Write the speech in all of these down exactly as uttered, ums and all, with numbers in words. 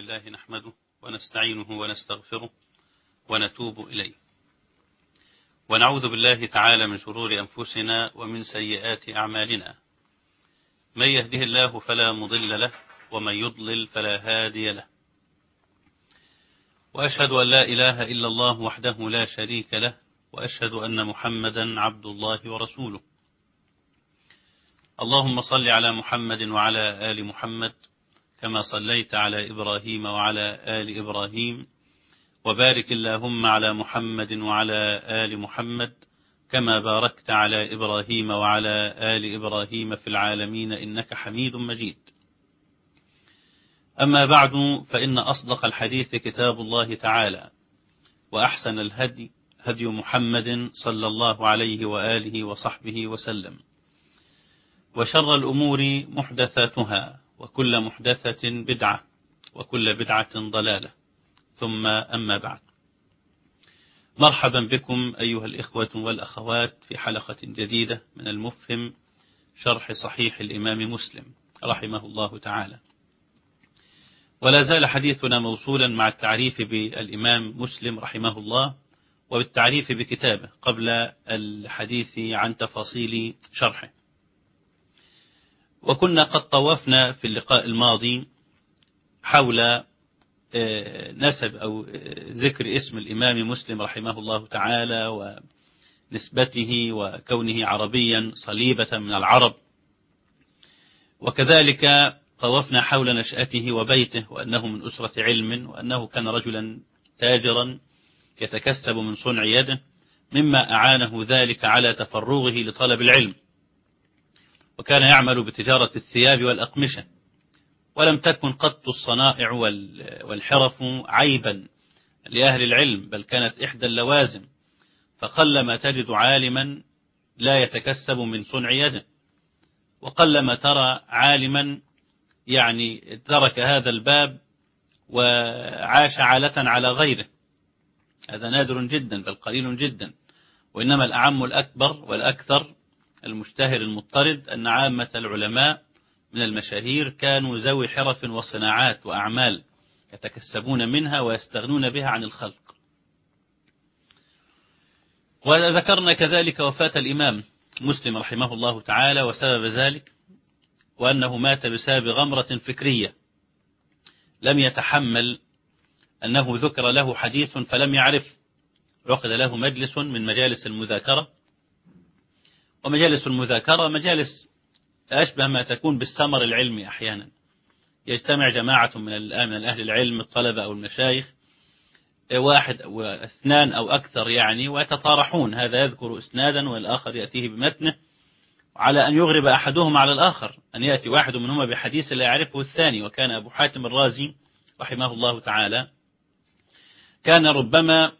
لله نحمده ونستعينه ونستغفره ونتوب إليه، ونعوذ بالله تعالى من شرور أنفسنا ومن سيئات أعمالنا. من يهده الله فلا مضل له ومن يضلل فلا هادي له، وأشهد أن لا إله إلا الله وحده لا شريك له، وأشهد أن محمدا عبد الله ورسوله. اللهم صل على محمد وعلى آل محمد كما صليت على إبراهيم وعلى آل إبراهيم، وبارك اللهم على محمد وعلى آل محمد كما باركت على إبراهيم وعلى آل إبراهيم في العالمين إنك حميد مجيد. أما بعد، فإن أصدق الحديث كتاب الله تعالى، وأحسن الهدي هدي محمد صلى الله عليه وآله وصحبه وسلم، وشر الأمور محدثاتها، وكل محدثة بدعة، وكل بدعة ضلالة، ثم أما بعد. مرحبا بكم أيها الإخوة والأخوات في حلقة جديدة من المفهم شرح صحيح الإمام مسلم رحمه الله تعالى. ولا زال حديثنا موصولا مع التعريف بالإمام مسلم رحمه الله وبالتعريف بكتابه قبل الحديث عن تفاصيل شرحه. وكنا قد طوفنا في اللقاء الماضي حول نسب أو ذكر اسم الإمام مسلم رحمه الله تعالى ونسبته وكونه عربيا صليبة من العرب، وكذلك طوفنا حول نشأته وبيته، وأنه من أسرة علم، وأنه كان رجلا تاجرا يتكسب من صنع يده، مما أعانه ذلك على تفرغه لطلب العلم، وكان يعمل بتجارة الثياب والأقمشة، ولم تكن قط الصنائع والحرف عيبا لأهل العلم، بل كانت إحدى اللوازم، فقلما تجد عالما لا يتكسب من صنع يده، وقلما ترى عالما يعني ترك هذا الباب وعاش عالة على غيره. هذا نادر جدا بل قليل جدا، وإنما الأعم الأكبر والأكثر المشتهر المضطرد أن عامة العلماء من المشاهير كانوا ذوي حرف وصناعات وأعمال يتكسبون منها ويستغنون بها عن الخلق. وذكرنا كذلك وفاة الإمام مسلم رحمه الله تعالى وسبب ذلك، وأنه مات بسبب غمرة فكرية، لم يتحمل أنه ذكر له حديث فلم يعرف. عقد له مجلس من مجالس المذاكرة، ومجالس المذاكرة مجالس أشبه ما تكون بالسمر العلمي أحيانا، يجتمع جماعة من أهل العلم الطلبة أو المشايخ، واحد أو اثنان أو أكثر يعني، ويتطارحون، هذا يذكر إسنادا والآخر يأتيه بمتنه، على أن يغرب أحدهم على الآخر، أن يأتي واحد منهما بحديث لا يعرفه الثاني. وكان أبو حاتم الرازي رحمه الله تعالى كان ربما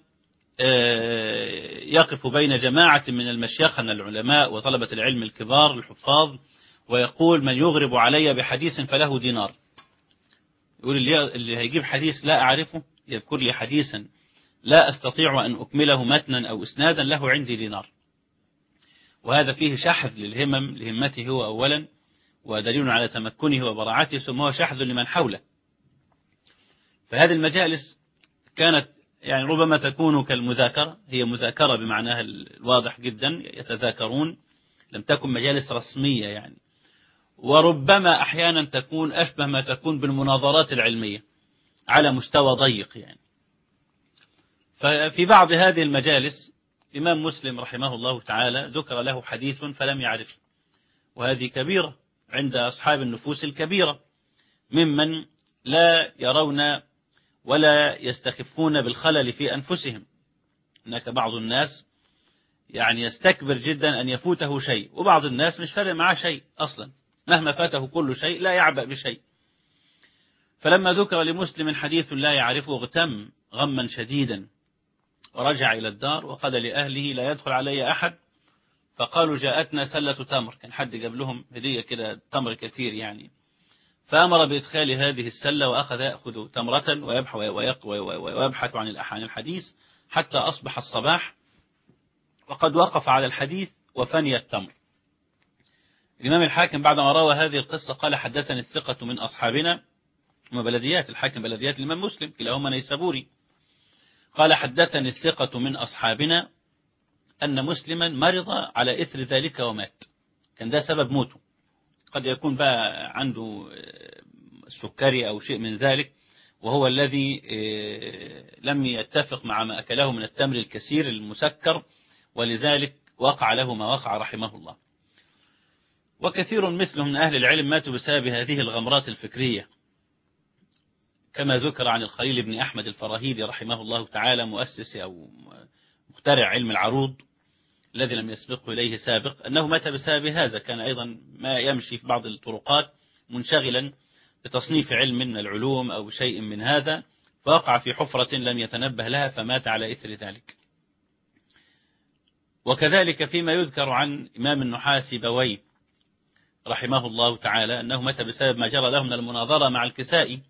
يقف بين جماعة من المشيخة العلماء وطلبة العلم الكبار الحفاظ، ويقول: من يغرب علي بحديث فله دينار. يقول اللي هيجيب حديث لا أعرفه، يذكر لي حديثا لا أستطيع أن أكمله متنا أو إسنادا، له عندي دينار. وهذا فيه شحذ للهمم لهمته هو أولا، ودليل على تمكنه وبراعته، ثم هو شحذ لمن حوله. فهذه المجالس كانت يعني ربما تكون كالمذاكرة، هي مذاكرة بمعناها الواضح جدا، يتذاكرون، لم تكن مجالس رسمية يعني. وربما أحيانا تكون أشبه ما تكون بالمناظرات العلمية على مستوى ضيق يعني. ففي بعض هذه المجالس الإمام مسلم رحمه الله تعالى ذكر له حديث فلم يعرف، وهذه كبيرة عند أصحاب النفوس الكبيرة، ممن لا يرون ولا يستخفون بالخلل في أنفسهم. هناك بعض الناس يعني يستكبر جدا أن يفوته شيء، وبعض الناس مش فارق معاه شيء أصلا، مهما فاته كل شيء لا يعبأ بشيء. فلما ذكر لمسلم حديث لا يعرفه اغتم غما شديدا، ورجع إلى الدار وقال لأهله: لا يدخل علي أحد. فقالوا: جاءتنا سلة تمر، كان حد جاب لهم هدية كده تمر كثير يعني، فأمر بإدخال هذه السلة، وأخذ يأخذ تمرة ويبحث عن الحديث حتى أصبح الصباح وقد وقف على الحديث وفني التمر. الإمام الحاكم بعدما روى هذه القصة قال: حدثني الثقة من أصحابنا هما بلديات، الحاكم بلديات الإمام مسلم كلاهما نيسابوري. قال حدثني الثقة من أصحابنا أن مسلما مرض على إثر ذلك ومات، كان ده سبب موته. قد يكون بقى عنده السكري أو شيء من ذلك، وهو الذي لم يتفق مع ما أكله من التمر الكثير المسكر، ولذلك وقع له ما وقع رحمه الله. وكثير مثلهم من أهل العلم ماتوا بسبب هذه الغمرات الفكرية، كما ذكر عن الخليل بن أحمد الفراهيدي رحمه الله تعالى، مؤسس أو مخترع علم العروض الذي لم يسبقه إليه سابق، أنه مات بسبب هذا. كان أيضا ما يمشي في بعض الطرقات منشغلا بتصنيف علم من العلوم أو شيء من هذا، فوقع في حفرة لم يتنبه لها فمات على إثر ذلك. وكذلك فيما يذكر عن إمام النحاس سيبويه رحمه الله تعالى أنه مات بسبب ما جرى له من المناظرة مع الكسائي،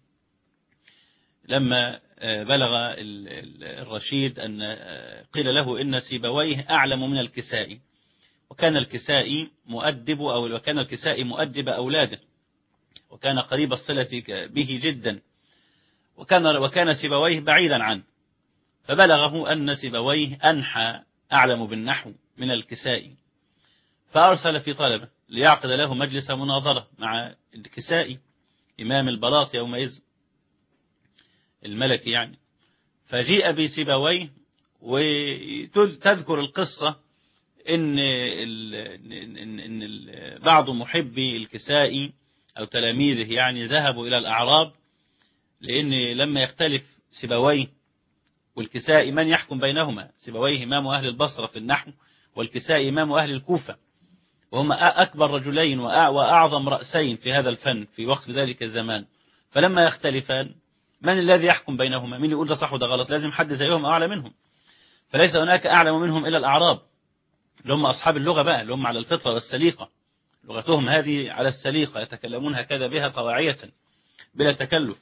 لما بلغ الرشيد أن قيل له إن سيبويه أعلم من الكسائي، وكان الكسائي مؤدب أو وكان الكسائي مؤدب أولاده، وكان قريب الصلة به جدا، وكان وكان سيبويه بعيدا عنه، فبلغه أن سيبويه أنحى أعلم بالنحو من الكسائي، فأرسل في طلبه ليعقد له مجلس مناظرة مع الكسائي إمام البلاط يومئذ الملكي يعني. فجيء بسيبويه، وتذكر القصة إن, إن, إن بعض محبي الكسائي أو تلاميذه يعني ذهبوا إلى الأعراب، لأن لما يختلف سيبويه والكسائي من يحكم بينهما؟ سيبويه إمام أهل البصرة في النحو، والكسائي إمام أهل الكوفة، وهما أكبر رجلين وأعظم رأسين في هذا الفن في وقت ذلك الزمان. فلما يختلفان من الذي يحكم بينهما؟ مين يقول ده صح وده غلط؟ لازم حد زيهم أعلى منهم، فليس هناك أعلم منهم إلا الأعراب اللي هم أصحاب اللغة بقى، اللي هم على الفطرة والسليقة، لغتهم هذه على السليقة، يتكلمون هكذا بها طواعية بلا تكلف.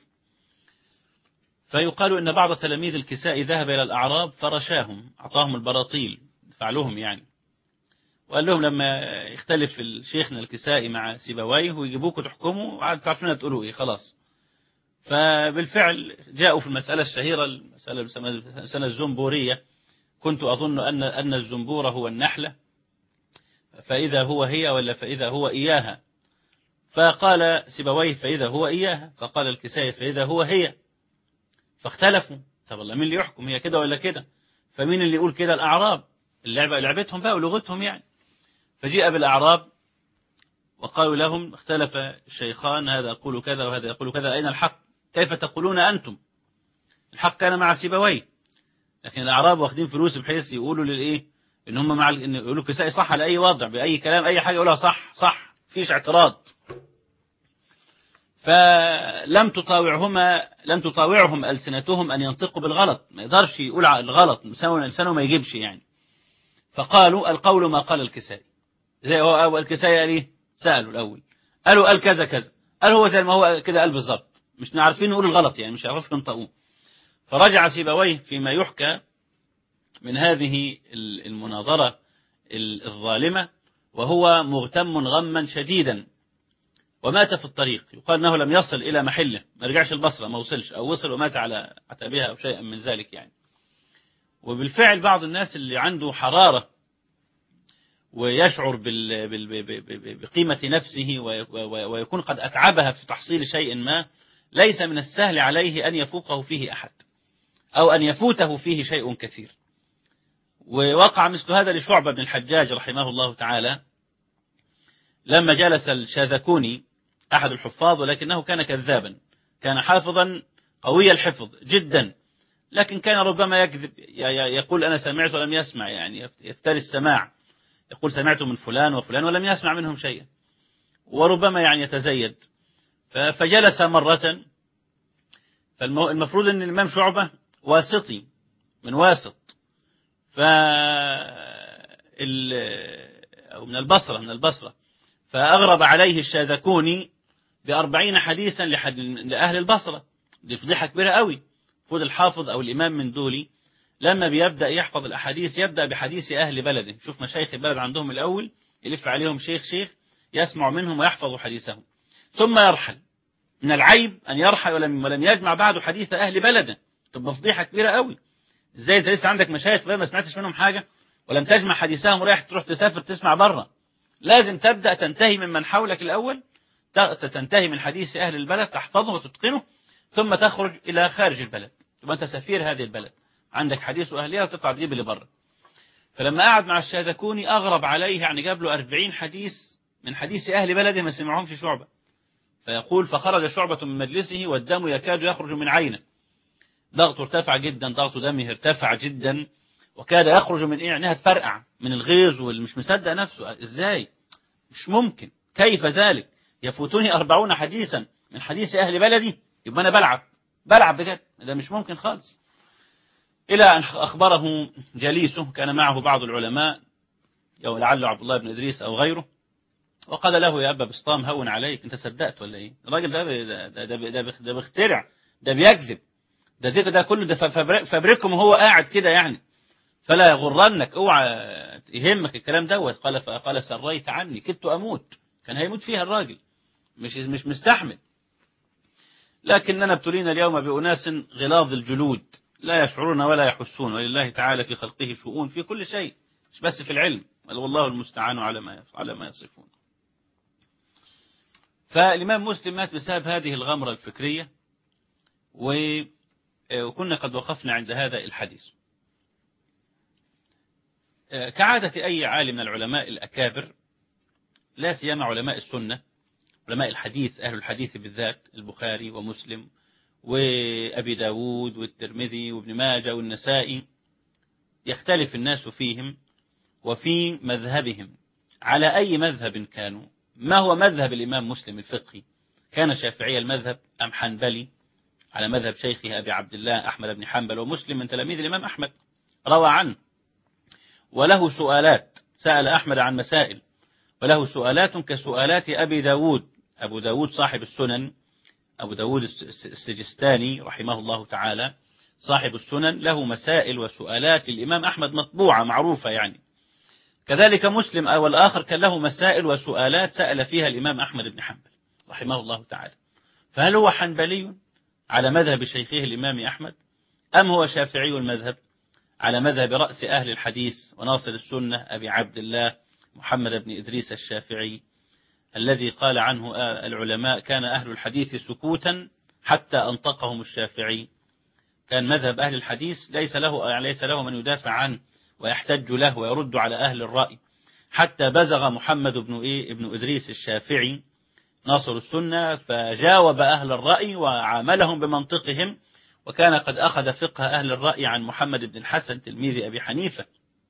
فيقال إن بعض تلاميذ الكسائي ذهب إلى الأعراب فرشاهم، أعطاهم البراطيل فعلهم يعني، وقال لهم لما يختلف الشيخنا الكسائي مع سيبويه ويجيبوكوا تحكموا عاد تعرفون تقولوا إيه خلاص. فبالفعل جاءوا في المسألة الشهيرة، المسألة السنة الزنبورية، كنت أظن أن أن الزنبور هو النحلة، فإذا هو هي ولا فإذا هو إياها، فقال سيبويه فإذا هو إياها، فقال الكسائي فإذا هو هي، فاختلفوا. طب الله مين اللي يحكم، هي كده ولا كده؟ فمين اللي يقول كده؟ الأعراب، اللعبة لعبتهم بقى ولغتهم يعني. فجيء بالأعراب وقالوا لهم اختلف الشيخان، هذا يقول كذا وهذا يقول كذا، أين الحق؟ كيف تقولون أنتم؟ الحق كان مع سيبويه، لكن الأعراب واخدين فلوس بحيث يقولوا للإيه إن هم مع إن يقولوا كسائي صح على أي وضع بأي كلام أي حاجة يقولها صح صح فيش اعتراض. فلم تطاوعهما لم تطاوعهم ألسنتهم أن ينطقوا بالغلط، ما يقدرش يقول على الغلط، لسانه ما يجيبش يعني. فقالوا القول ما قال الكسائي، زي هو أول الكسائي قال إيه؟ سألوا الأول قالوا قال كذا كذا، قال هو زي ما هو كده قال بالظبط، مش عارفين نقول الغلط يعني، مش عارفين ينطقوه. فرجع سيبويه فيما يحكى من هذه المناظرة الظالمة وهو مغتم غما شديدا، ومات في الطريق. يقال أنه لم يصل إلى محله، ما رجعش البصرة، ما وصلش، أو وصل ومات على عتبها أو شيء من ذلك يعني. وبالفعل بعض الناس اللي عنده حرارة ويشعر بقيمة نفسه ويكون قد أتعبها في تحصيل شيء ما، ليس من السهل عليه أن يفوقه فيه أحد أو أن يفوته فيه شيء كثير. ووقع مثل هذا لشعبة بن الحجاج رحمه الله تعالى، لما جلس الشاذكوني أحد الحفاظ، ولكنه كان كذابا، كان حافظا قوي الحفظ جدا، لكن كان ربما يكذب، يقول أنا سمعت ولم يسمع، يعني يفتري السماع، يقول سمعت من فلان وفلان ولم يسمع منهم شيئا، وربما يعني يتزيد. فجلس مرة، فالمفروض أن الإمام شعبة واسطي من واسط، ف أو من البصرة من البصرة فأغرب عليه الشاذكوني بأربعين حديثا لأهل البصرة. دي فضيحة كبيرة قوي. فود الحافظ أو الإمام من دولي لما بيبدأ يحفظ الأحاديث يبدأ بحديث أهل بلده، شوف مشايخ البلد عندهم الأول يلف عليهم شيخ شيخ يسمع منهم ويحفظ حديثهم، ثم يرحل من العيب أن يرحل ولم, ولم يجمع بعده حديث أهل بلده، تبقى فضيحة كبيرة قوي. إزاي أنت لسه عندك مشايخ ما سمعتش منهم حاجة ولم تجمع حديثهم ورايح تروح تسافر تسمع بره؟ لازم تبدأ تنتهي ممن حولك الأول، تنتهي من حديث أهل البلد تحفظه وتتقنه، ثم تخرج إلى خارج البلد، يبقى أنت سفير هذه البلد، عندك حديث أهلها وتطلع تجيب اللي بره. فلما قعد مع الشاذكوني أغرب عليه، يعني جاب له أربعين حديث من حديث أهل بلده ما سمعهمش شعبة. فيقول فخرج شعبة من مجلسه والدم يكاد يخرج من عينه، ضغطه ارتفع جدا، ضغط دمه ارتفع جدا، وكاد يخرج من إيه عينها تفرقع من الغيظ والمش مصدق نفسه. إزاي؟ مش ممكن، كيف ذلك؟ يفوتني أربعون حديثا من حديث أهل بلدي، يبقى أنا بلعب بلعب بجد، ده مش ممكن خالص. إلى أن أخبره جليسه، كان معه بعض العلماء لعله عبد الله بن إدريس أو غيره، وقال له يا أبا بسطام هون عليك، أنت صدقت ولا إيه؟ الراجل ده ده ده, ده, ده بيخترع، ده بيكذب، ده ده, ده كله ده فبركم وهو قاعد كده يعني، فلا يغرنك، اوعى يهمك الكلام دوت. قال فقال سريت عني كدت أموت، كان هيموت فيها الراجل، مش مش مستحمل. لكننا ابتلينا اليوم بأناس غلاظ الجلود لا يشعرون ولا يحسون، ولله تعالى في خلقه شؤون في كل شيء، مش بس في العلم، والله المستعان على ما على ما يصفون. فالإمام مسلم مات بسبب هذه الغمرة الفكرية، وكنا قد وقفنا عند هذا الحديث. كعادة أي عالم من العلماء الأكابر، لا سيما علماء السنة، علماء الحديث، أهل الحديث بالذات، البخاري ومسلم وأبي داود والترمذي وابن ماجه والنسائي، يختلف الناس فيهم وفي مذهبهم على أي مذهب كانوا. ما هو مذهب الإمام مسلم الفقهي؟ كان شافعي المذهب أم حنبلي على مذهب شيخه أبي عبد الله أحمد بن حنبل، ومسلم من تلاميذ الإمام أحمد روى عنه، وله سؤالات، سأل أحمد عن مسائل، وله سؤالات كسؤالات أبي داود. أبو داود صاحب السنن، أبو داود السجستاني رحمه الله تعالى صاحب السنن، له مسائل وسؤالات للإمام أحمد مطبوعة معروفة يعني. كذلك مسلم والآخر كان له مسائل وسؤالات سأل فيها الإمام أحمد بن حنبل رحمه الله تعالى. فهل هو حنبلي على مذهب شيخه الإمام أحمد، أم هو شافعي المذهب على مذهب رأس أهل الحديث وناصر السنة أبي عبد الله محمد بن إدريس الشافعي، الذي قال عنه العلماء كان أهل الحديث سكوتا حتى أنطقهم الشافعي. كان مذهب أهل الحديث ليس له ليس له من يدافع عنه ويحتج له ويرد على أهل الرأي، حتى بزغ محمد بن إيه ابن إدريس الشافعي ناصر السنة فجاوب أهل الرأي وعاملهم بمنطقهم، وكان قد أخذ فقه أهل الرأي عن محمد بن الحسن تلميذ أبي حنيفة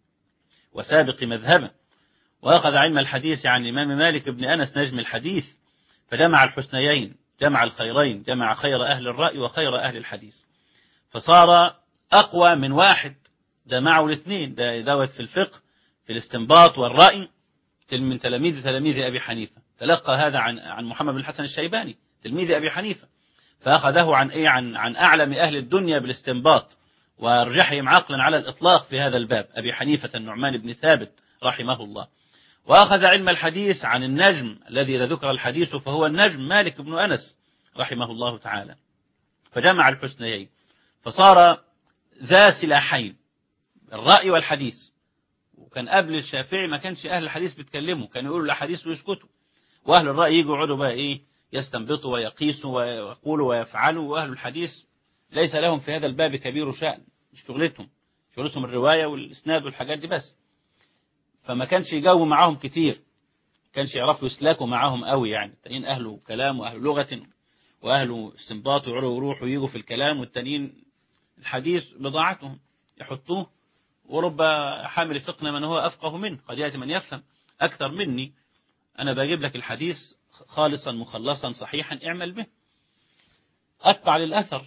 وسابق مذهبه، وأخذ علم الحديث عن الإمام مالك بن أنس نجم الحديث، فجمع الحسنيين، جمع الخيرين، جمع خير أهل الرأي وخير أهل الحديث، فصار أقوى من واحد، ده معه الاثنين، ده دوت في الفقه في الاستنباط والرأي من تلاميذ تلاميذ أبي حنيفة. تلقى هذا عن عن محمد بن الحسن الشيباني تلميذ أبي حنيفة، فأخذه عن إيه عن عن أعلم أهل الدنيا بالاستنباط وأرجحهم عقلا على الإطلاق في هذا الباب، أبي حنيفة النعمان بن ثابت رحمه الله. وأخذ علم الحديث عن النجم الذي إذا ذكر الحديث فهو النجم مالك بن أنس رحمه الله تعالى، فجمع الحسنيين، فصار ذا سلاحين، الرأي والحديث. وكان قبل الشافعي ما كانش أهل الحديث بيتكلموا، كانوا يقولوا الحديث ويسكتوا، وأهل الرأي يجوا يقعدوا بقى إيه يستنبطوا ويقيسوا ويقولوا ويفعلوا، وأهل الحديث ليس لهم في هذا الباب كبير شأن، مش شغلتهم، شغلتهم الرواية والإسناد والحاجات دي بس، فما كانش يجاوبوا معاهم كتير، كانش يعرفوا يسلاكوا معاهم قوي يعني. التانيين أهل كلام وأهل لغة وأهل استنباط ويروحوا ويجوا في الكلام، والتانيين الحديث بضاعتهم يحطوه، ورب حامل فقه من هو أفقه منه، قد يأتي من يفهم أكثر مني، أنا بجيب لك الحديث خالصا مخلصا صحيحا اعمل به، أتبع للأثر.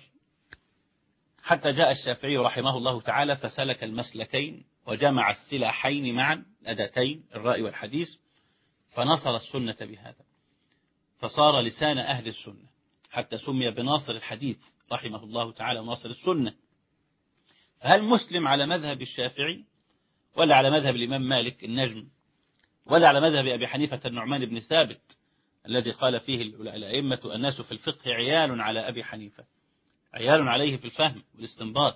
حتى جاء الشافعي رحمه الله تعالى فسلك المسلكين وجمع السلاحين معا، الأداتين الرأي والحديث، فنصر السنة بهذا، فصار لسان أهل السنة، حتى سمي بناصر الحديث رحمه الله تعالى وناصر السنة. فهل مسلم على مذهب الشافعي، ولا على مذهب الإمام مالك النجم، ولا على مذهب أبي حنيفة النعمان بن ثابت الذي قال فيه الأئمة الناس في الفقه عيال على أبي حنيفة، عيال عليه في الفهم والاستنباط.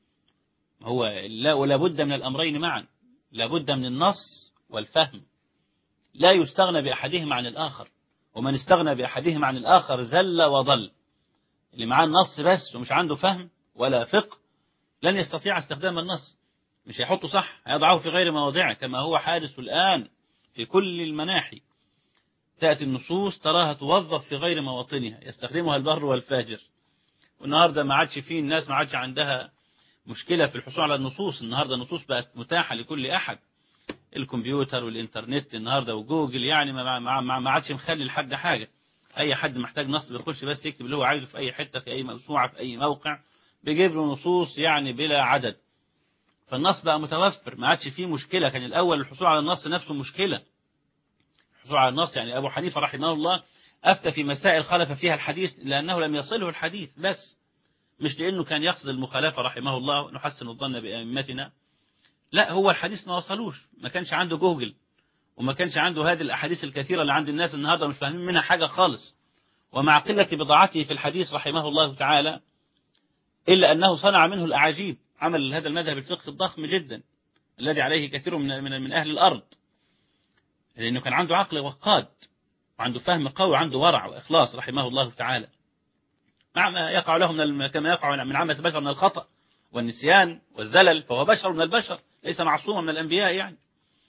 هو لا ولا بد من الأمرين معا، لا بد من النص والفهم، لا يستغنى بأحدهما عن الآخر، ومن استغنى بأحدهما عن الآخر زل وضل. اللي معاه النص بس ومش عنده فهم ولا فقه لن يستطيع استخدام النص، مش هيحطه صح، هيضعه في غير مواضعه كما هو حادث الآن في كل المناحي. تأتي النصوص تراها توظف في غير مواطنها، يستخدمها البر والفاجر. والنهاردة ما عادش فيه الناس ما عادش عندها مشكلة في الحصول على النصوص، النهاردة النصوص بقت متاحة لكل أحد، الكمبيوتر والإنترنت النهاردة وجوجل، يعني ما ما ما ما عادش مخلي لحد حاجة. أي حد محتاج نص بيخش بس يكتب اللي هو عايزه في أي حتة في أي موسوعة في أي موقع، بيجيب له نصوص يعني بلا عدد. فالنص بقى متوفر، ما عادش فيه مشكلة. كان الأول الحصول على النص نفسه مشكلة، الحصول على النص يعني أبو حنيفة رحمه الله أفتى في مسائل خالف فيها الحديث لأنه لم يصله الحديث بس، مش لأنه كان يقصد المخالفة رحمه الله نحسن الظن بأئمتنا، لا هو الحديث ما وصلوش، ما كانش عنده جوجل، وما كانش عنده هذه الأحاديث الكثيرة اللي عند الناس النهاردة مش فاهمين منها حاجة خالص. ومع قلة بضاعته في الحديث رحمه الله تعالى إلا أنه صنع منه الأعاجيب، عمل هذا المذهب الفقهي الضخم جدا الذي عليه كثير من من من أهل الأرض، لأنه كان عنده عقل وقاد وعنده فهم قوي وعنده ورع وإخلاص رحمه الله تعالى، مع ما يقع له من كما يقع من عامة البشر من الخطأ والنسيان والزلل، فهو بشر من البشر ليس معصوما من الأنبياء يعني.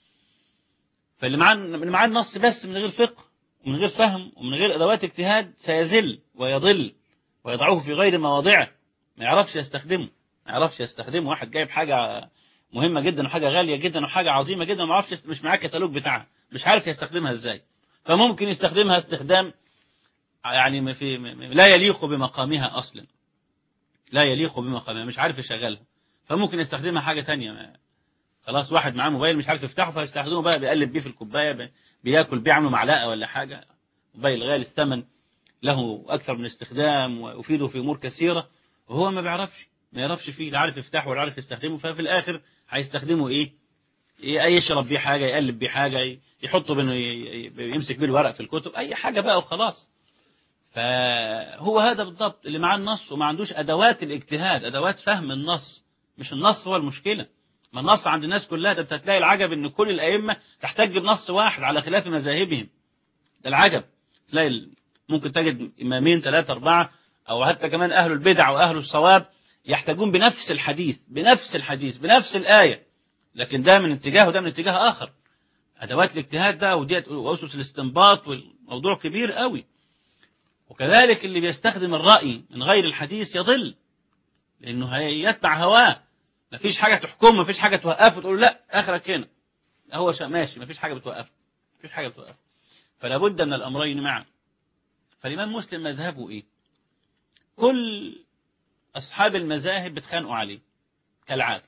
فاللي معاه اللي معاه النص بس من غير فقه ومن غير فهم ومن غير أدوات اجتهاد سيزل ويضل ويضعه في غير مواضعه، ما يعرفش يستخدمه، ما يعرفش يستخدمه. واحد جايب حاجة مهمة جدا وحاجة غالية جدا وحاجة عظيمة جدا ما يعرفش، مش معاه الكتالوج بتاعها، مش عارف يستخدمها ازاي، فممكن يستخدمها استخدام يعني في لا يليق بمقامها أصلا، لا يليق بمقامها، مش عارف يشغلها، فممكن يستخدمها حاجة تانية. خلاص واحد معاه موبايل مش عارف يفتحه فيستخدمه بقى بيقلب بيه في الكوباية، بياكل بيه عنه معلقة ولا حاجة، موبايل غالي الثمن له أكثر من استخدام ويفيده في أمور كثيرة، وهو ما بيعرفش ما يعرفش فيه، لا عارف يفتحه ولا عارف يستخدمه، ففي الآخر هيستخدمه إيه؟ يشرب بيه حاجة، يقلب بيه حاجة، يحطه بينه يمسك بيه الورق في الكتب، أي حاجة بقى وخلاص. فهو هذا بالضبط اللي معاه النص وما عندوش أدوات الاجتهاد، أدوات فهم النص. مش النص هو المشكلة، ما النص عند الناس كلها، ده تلاقي العجب ان كل الأئمة تحتج بنص واحد على خلاف مذاهبهم، ده العجب. تلاقي ممكن تجد إمامين ثلاثة أربعة أو حتى كمان أهل البدع وأهل الصواب يحتاجون بنفس الحديث بنفس الحديث بنفس الآية، لكن ده من اتجاه وده من اتجاه آخر. أدوات الاجتهاد بقى وديت وأسس الاستنباط والموضوع كبير قوي. وكذلك اللي بيستخدم الرأي من غير الحديث يضل، لأنه هيتبع هواه، مفيش حاجة تحكمه، مفيش حاجة توقفه تقول لا آخرك هنا، هو ماشي، مفيش حاجة بتوقفه، مفيش حاجة بتوقفه. فلا بد من الأمرين معا. فالإمام مسلم مذهبه إيه؟ كل أصحاب المذاهب بتخانقوا عليه كالعادة،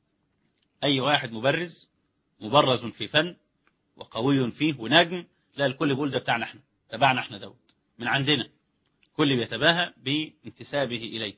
أي واحد مبرز مبرز في فن وقوي فيه ونجم، لا الكل بيقول ده بتاعنا احنا، تبعنا احنا دوت من عندنا، كل بيتباهى بانتسابه إليه.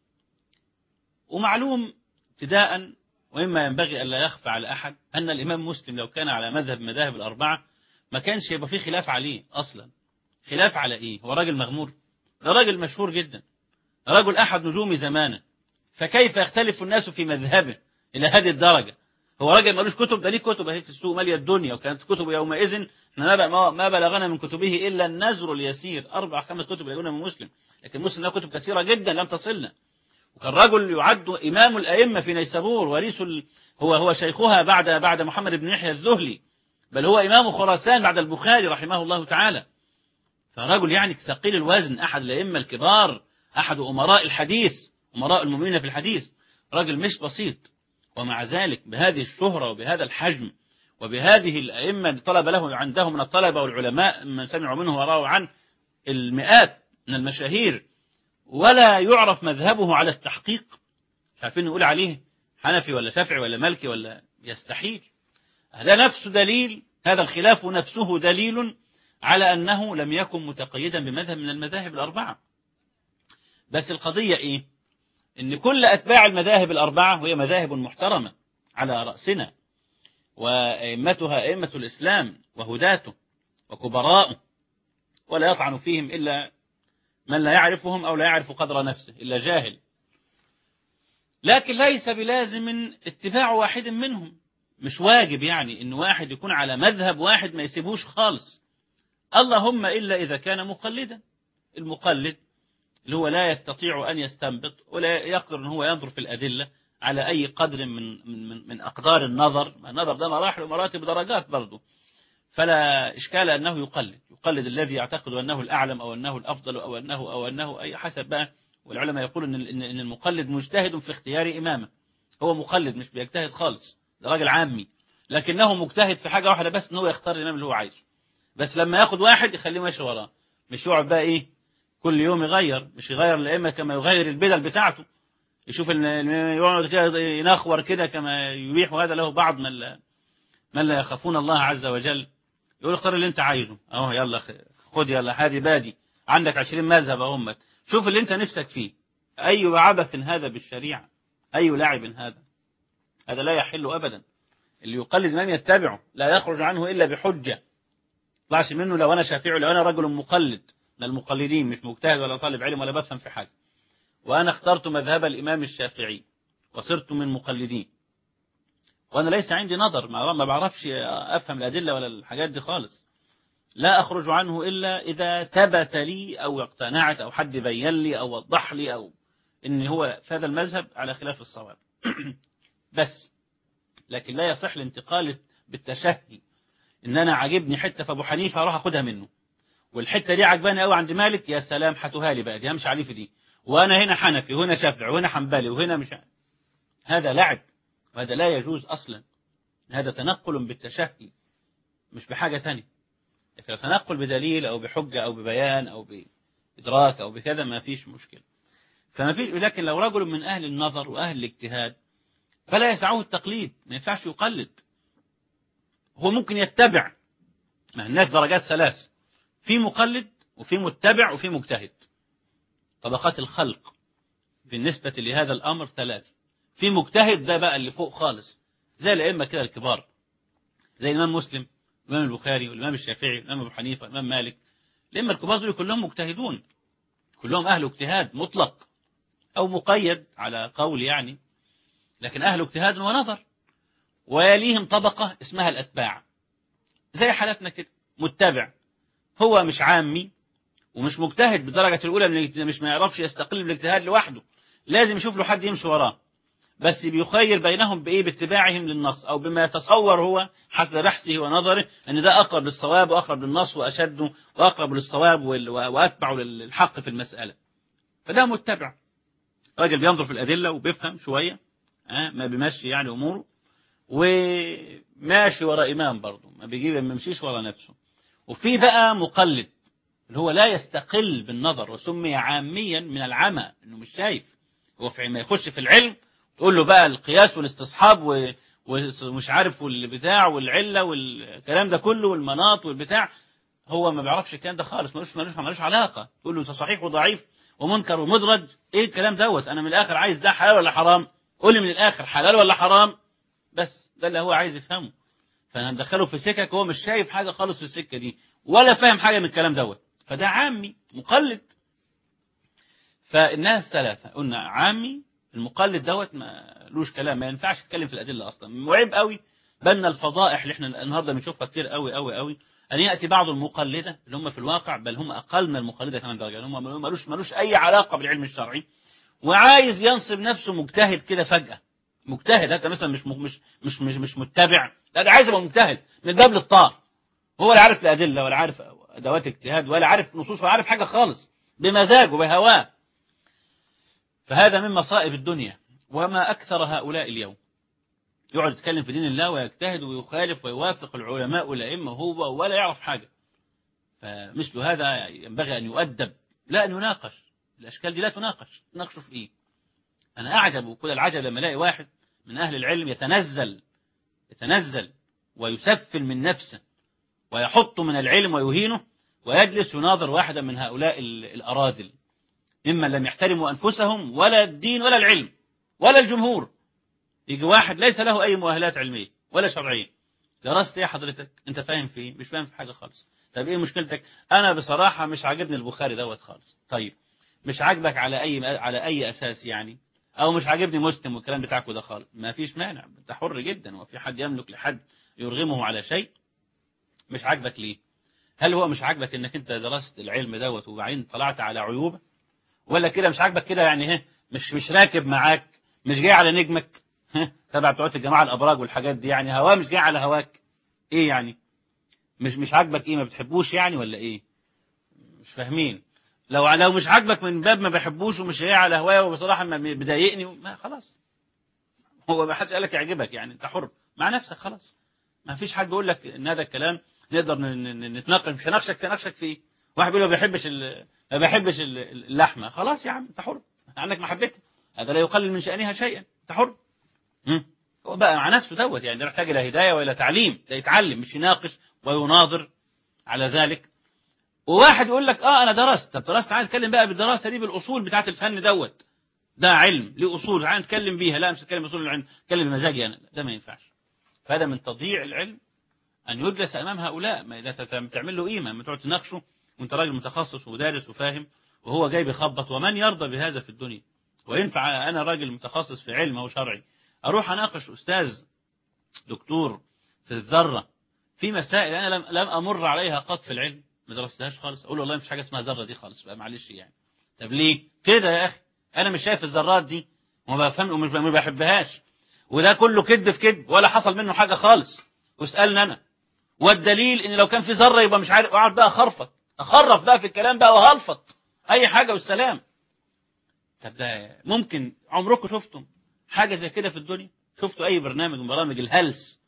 ومعلوم ابتداء وإما ينبغي ألا يخفى على أحد أن الإمام مسلم لو كان على مذهب مذاهب الأربعة ما كانش يبقى فيه خلاف عليه أصلا. خلاف على إيه؟ هو راجل مغمور، ده راجل مشهور جدا، رجل أحد نجوم زمانه، فكيف يختلف الناس في مذهبه إلى هذه الدرجة؟ هو راجل مالوش كتب، ده ليه كتب اهي في السوق مالية الدنيا، وكانت كتب يومئذ ما بلغنا من كتبه إلا النزر اليسير، أربع خمس كتب يقولون من مسلم، لكن مسلم له كتب كثيرة جدا لم تصلنا. وكان رجل يعد إمام الأئمة في نيسابور، وريث ال... هو هو شيخها بعد بعد محمد بن يحيى الذهلي، بل هو إمام خراسان بعد البخاري رحمه الله تعالى. فرجل يعني ثقيل الوزن، أحد الأئمة الكبار، أحد أمراء الحديث، أمراء المؤمنين في الحديث، راجل مش بسيط. ومع ذلك بهذه الشهرة وبهذا الحجم وبهذه الأئمة طلب له عنده من الطلبة والعلماء من سمعوا منه ورأوا عنه المئات من المشاهير، ولا يعرف مذهبه على التحقيق، مش عارفين نقول عليه حنفي ولا شافعي ولا مالكي ولا، يستحيل. هذا نفسه دليل، هذا الخلاف نفسه دليل على أنه لم يكن متقيدا بمذهب من المذاهب الأربعة. بس القضية إيه؟ إن كل أتباع المذاهب الأربعة وهي مذاهب محترمة على رأسنا، وأئمتها أئمة الإسلام وهداته وكبراءه ولا يطعن فيهم إلا من لا يعرفهم أو لا يعرف قدر نفسه إلا جاهل. لكن ليس بلازم اتباع واحد منهم، مش واجب يعني إن واحد يكون على مذهب واحد ما يسيبوش خالص، اللهم إلا إذا كان مقلدا. المقلد اللي هو لا يستطيع أن يستنبط ولا يقدر أن هو ينظر في الأدلة على أي قدر من من من أقدار النظر، النظر ده مراحل ومراتب ودرجات برضه، فلا إشكال أنه يقلد يقلد الذي يعتقد أنه الأعلم أو أنه الأفضل أو أنه أو أنه أي حسب بقى. والعلماء يقولون إن إن المقلد مجتهد في اختيار إمامه، هو مقلد مش بيجتهد خالص، ده راجل عامي لكنه مجتهد في حاجة واحدة بس، إن هو يختار الإمام اللي هو عايزه، بس لما ياخد واحد يخليه ماشي وراه، مش يقعد بقى إيه كل يوم يغير، مش يغير الأئمة كما يغير البدل بتاعته، يشوف إن يقعد كده ينخور كده كما يبيح، وهذا له بعض من لا من لا يخافون الله عز وجل، يقول اختار اللي انت عايزه اهو، يلا خد يلا هادي بادي، عندك عشرين مذهب اهمك، شوف اللي انت نفسك فيه. اي عبث هذا بالشريعة، اي لعب هذا، هذا لا يحل ابدا. اللي يقلد من يتبعه لا يخرج عنه الا بحجة، طلعش منه لو انا شافعي، لو انا رجل مقلد من المقلدين مش مجتهد ولا طالب علم ولا بفهم في حاجة، وانا اخترت مذهب الامام الشافعي وصرت من مقلدين، وانا ليس عندي نظر، ما بعرفش افهم الادله ولا الحاجات دي خالص، لا اخرج عنه الا اذا ثبت لي او اقتنعت او حد بين لي او وضح لي او ان هو في هذا المذهب على خلاف الصواب. بس لكن لا يصح الانتقال بالتشهي، ان انا عاجبني حته في ابو حنيفه اروح اخدها منه، والحته دي عجباني قوي عند مالك، يا سلام هاتوها لي بقى دي همشي عليه في دي، وانا هنا حنفي وهنا شافعي وهنا حنبلي وهنا مش، هذا لعب وهذا لا يجوز اصلا، هذا تنقل بالتشهي مش بحاجة تانية. لكن تنقل بدليل أو بحجة أو ببيان أو بإدراك أو بكذا ما فيش مشكلة. فما فيش، لكن لو رجل من أهل النظر وأهل الاجتهاد فلا يسعه التقليد، ما ينفعش يقلد، هو ممكن يتبع. ما الناس درجات ثلاث، في مقلد وفي متبع وفي مجتهد، طبقات الخلق بالنسبة لهذا الأمر ثلاث. في مجتهد ده بقى اللي فوق خالص، زي الأئمة كده الكبار، زي الإمام مسلم الإمام البخاري والإمام الشافعي والإمام أبو حنيفة والإمام مالك، الأئمة الكبار دول كلهم مجتهدون، كلهم أهل اجتهاد مطلق أو مقيد على قول يعني، لكن أهل اجتهاد ونظر. ويليهم طبقة اسمها الأتباع، زي حالتنا كده، متبع، هو مش عامي ومش مجتهد بالدرجة الأولى من الاجتهاد، مش ما يعرفش يستقل بالاجتهاد لوحده، لازم يشوف له حد يمشي وراه، بس بيخير بينهم بإيه؟ باتباعهم للنص أو بما يتصور هو حسب بحثه ونظره أن ده أقرب للصواب وأقرب للنص وأشد وأقرب للصواب وأتبع للحق في المسألة، فده متبع، راجل بينظر في الأدلة وبيفهم شوية، أه؟ ما بيمشي يعني أموره وماشي وراء إمام برضه، ما بيجيب ما يمشيش وراء نفسه. وفي بقى مقلد اللي هو لا يستقل بالنظر، وسمي عاميا من العمى إنه مش شايف، هو في ما يخش في العلم تقول له بقى القياس والاستصحاب و... ومش عارف والبتاع والعلة والكلام ده كله والمناط والبتاع، هو ما بيعرفش الكلام ده خالص، ملوش ملوش ملوش علاقة، تقول له صحيح وضعيف ومنكر ومدرج، ايه الكلام دوت، انا من الاخر عايز ده حلال ولا حرام، قول لي من الاخر حلال ولا حرام، بس ده اللي هو عايز يفهمه. فانا مدخله في سكك هو مش شايف حاجة خالص في السكة دي ولا فاهم حاجة من الكلام دوت، فده عامي مقلد. فالناس ثلاثة قلنا، عامي المقلد دوت ما لوش كلام، ما ينفعش يتكلم في الأدلة أصلا، وعيب قوي بالنا الفضائح اللي احنا النهارده بنشوفها كتير قوي قوي قوي، أن يأتي بعض المقلدة اللي هم في الواقع بل هم أقل من المقلدة كمان درجة، هم ملوش ملوش أي علاقة بالعلم الشرعي، وعايز ينصب نفسه مجتهد كده فجأة، مجتهد حتى مثلا مش مش مش مش, مش متبع، لا ده عايز يبقى مجتهد من الباب للطار، هو لا عارف الأدلة ولا عارف أدوات اجتهاد ولا عارف نصوص ولا عارف حاجة خالص، بمزاجه بهواه. فهذا من مصائب الدنيا، وما أكثر هؤلاء اليوم، يقعد يتكلم في دين الله ويجتهد ويخالف ويوافق العلماء والأئمة هو ولا يعرف حاجة. فمثل هذا ينبغي أن يؤدب، لا أن يناقش، الأشكال دي لا تناقش، تناقشوا في إيه؟ أنا أعجب وكل العجب لما الاقي واحد من أهل العلم يتنزل يتنزل ويسفل من نفسه ويحط من العلم ويهينه، ويجلس يناظر واحدا من هؤلاء الأراذل ممن لم يحترموا أنفسهم ولا الدين ولا العلم ولا الجمهور. يجي واحد ليس له أي مؤهلات علمية ولا شرعية، درست إيه حضرتك؟ أنت فاهم في إيه؟ مش فاهم في حاجة خالص، طب ايه مشكلتك؟ انا بصراحة مش عاجبني البخاري دوت خالص. طيب مش عاجبك على اي على اي اساس يعني؟ او مش عاجبني مسلم والكلام بتاعكم ده خالص، ما فيش مانع، انت حر جدا، وفي حد يملك لحد يرغمه على شيء؟ مش عاجبك ليه؟ هل هو مش عاجبك انك انت درست العلم دوت وبعدين طلعت على عيوبه، ولا كده مش عاجبك كده يعني ها مش مش راكب معاك، مش جاي على نجمك ها تبع بتوع الجماعه الابراج والحاجات دي، يعني هواه مش جاي على هواك؟ ايه يعني مش مش عاجبك؟ ايه ما بتحبوش يعني ولا ايه؟ مش فاهمين. لو لو مش عاجبك من باب ما بحبوش ومش جاي على هوايه وبصراحه ما بيضايقني، ما خلاص، هو ما حدش قالك يعجبك يعني، انت حر مع نفسك خلاص. ما فيش حد بيقول لك ان هذا الكلام نقدر نتناقش، مش هناقشك تناقشك فيه. واحد بيقول ما بيحبش ما بيحبش اللحمه، خلاص يا عم انت حر، عنك محبتها، هذا لا يقلل من شأنها شيئا، انت حر. هو بقى مع نفسه دوت يعني، ده يحتاج الى هدايه والى تعليم، ده يتعلم مش يناقش ويناظر على ذلك. وواحد يقول لك اه انا درست، طب درست، عايز اتكلم بقى بالدراسه دي بالاصول بتاعه الفن دوت، ده علم ليه اصول عايز نتكلم بيها، لا مش نتكلم باصول العلم، اتكلم بمزاجي انا، ده ما ينفعش. فهذا من تضييع العلم ان يجلس امام هؤلاء، ما اذا تعمل له قيمه ما تقعد تناقشه وانت راجل متخصص ودارس وفاهم، وهو جاي بيخبط، ومن يرضى بهذا في الدنيا؟ وينفع انا راجل متخصص في علم او شرعي اروح اناقش استاذ دكتور في الذره في مسائل انا لم لم امر عليها قط في العلم، ما درستهاش خالص، اقول والله مفيش حاجه اسمها ذره دي خالص بقى، معلش يعني. طب ليه كده يا اخي؟ انا مش شايف الذرات دي وما بفهم ومش ما بحبهاش، وده كله كذب في كذب ولا حصل منه حاجه خالص، واسالني انا. والدليل ان لو كان في ذره يبقى مش عارف، اقعد بقى اخرفط اخرف بقى في الكلام بقى وهلفط اي حاجه والسلام. طب ده ممكن عمركم شفتم حاجه زي كده في الدنيا؟ شفتوا اي برنامج من برامج الهلس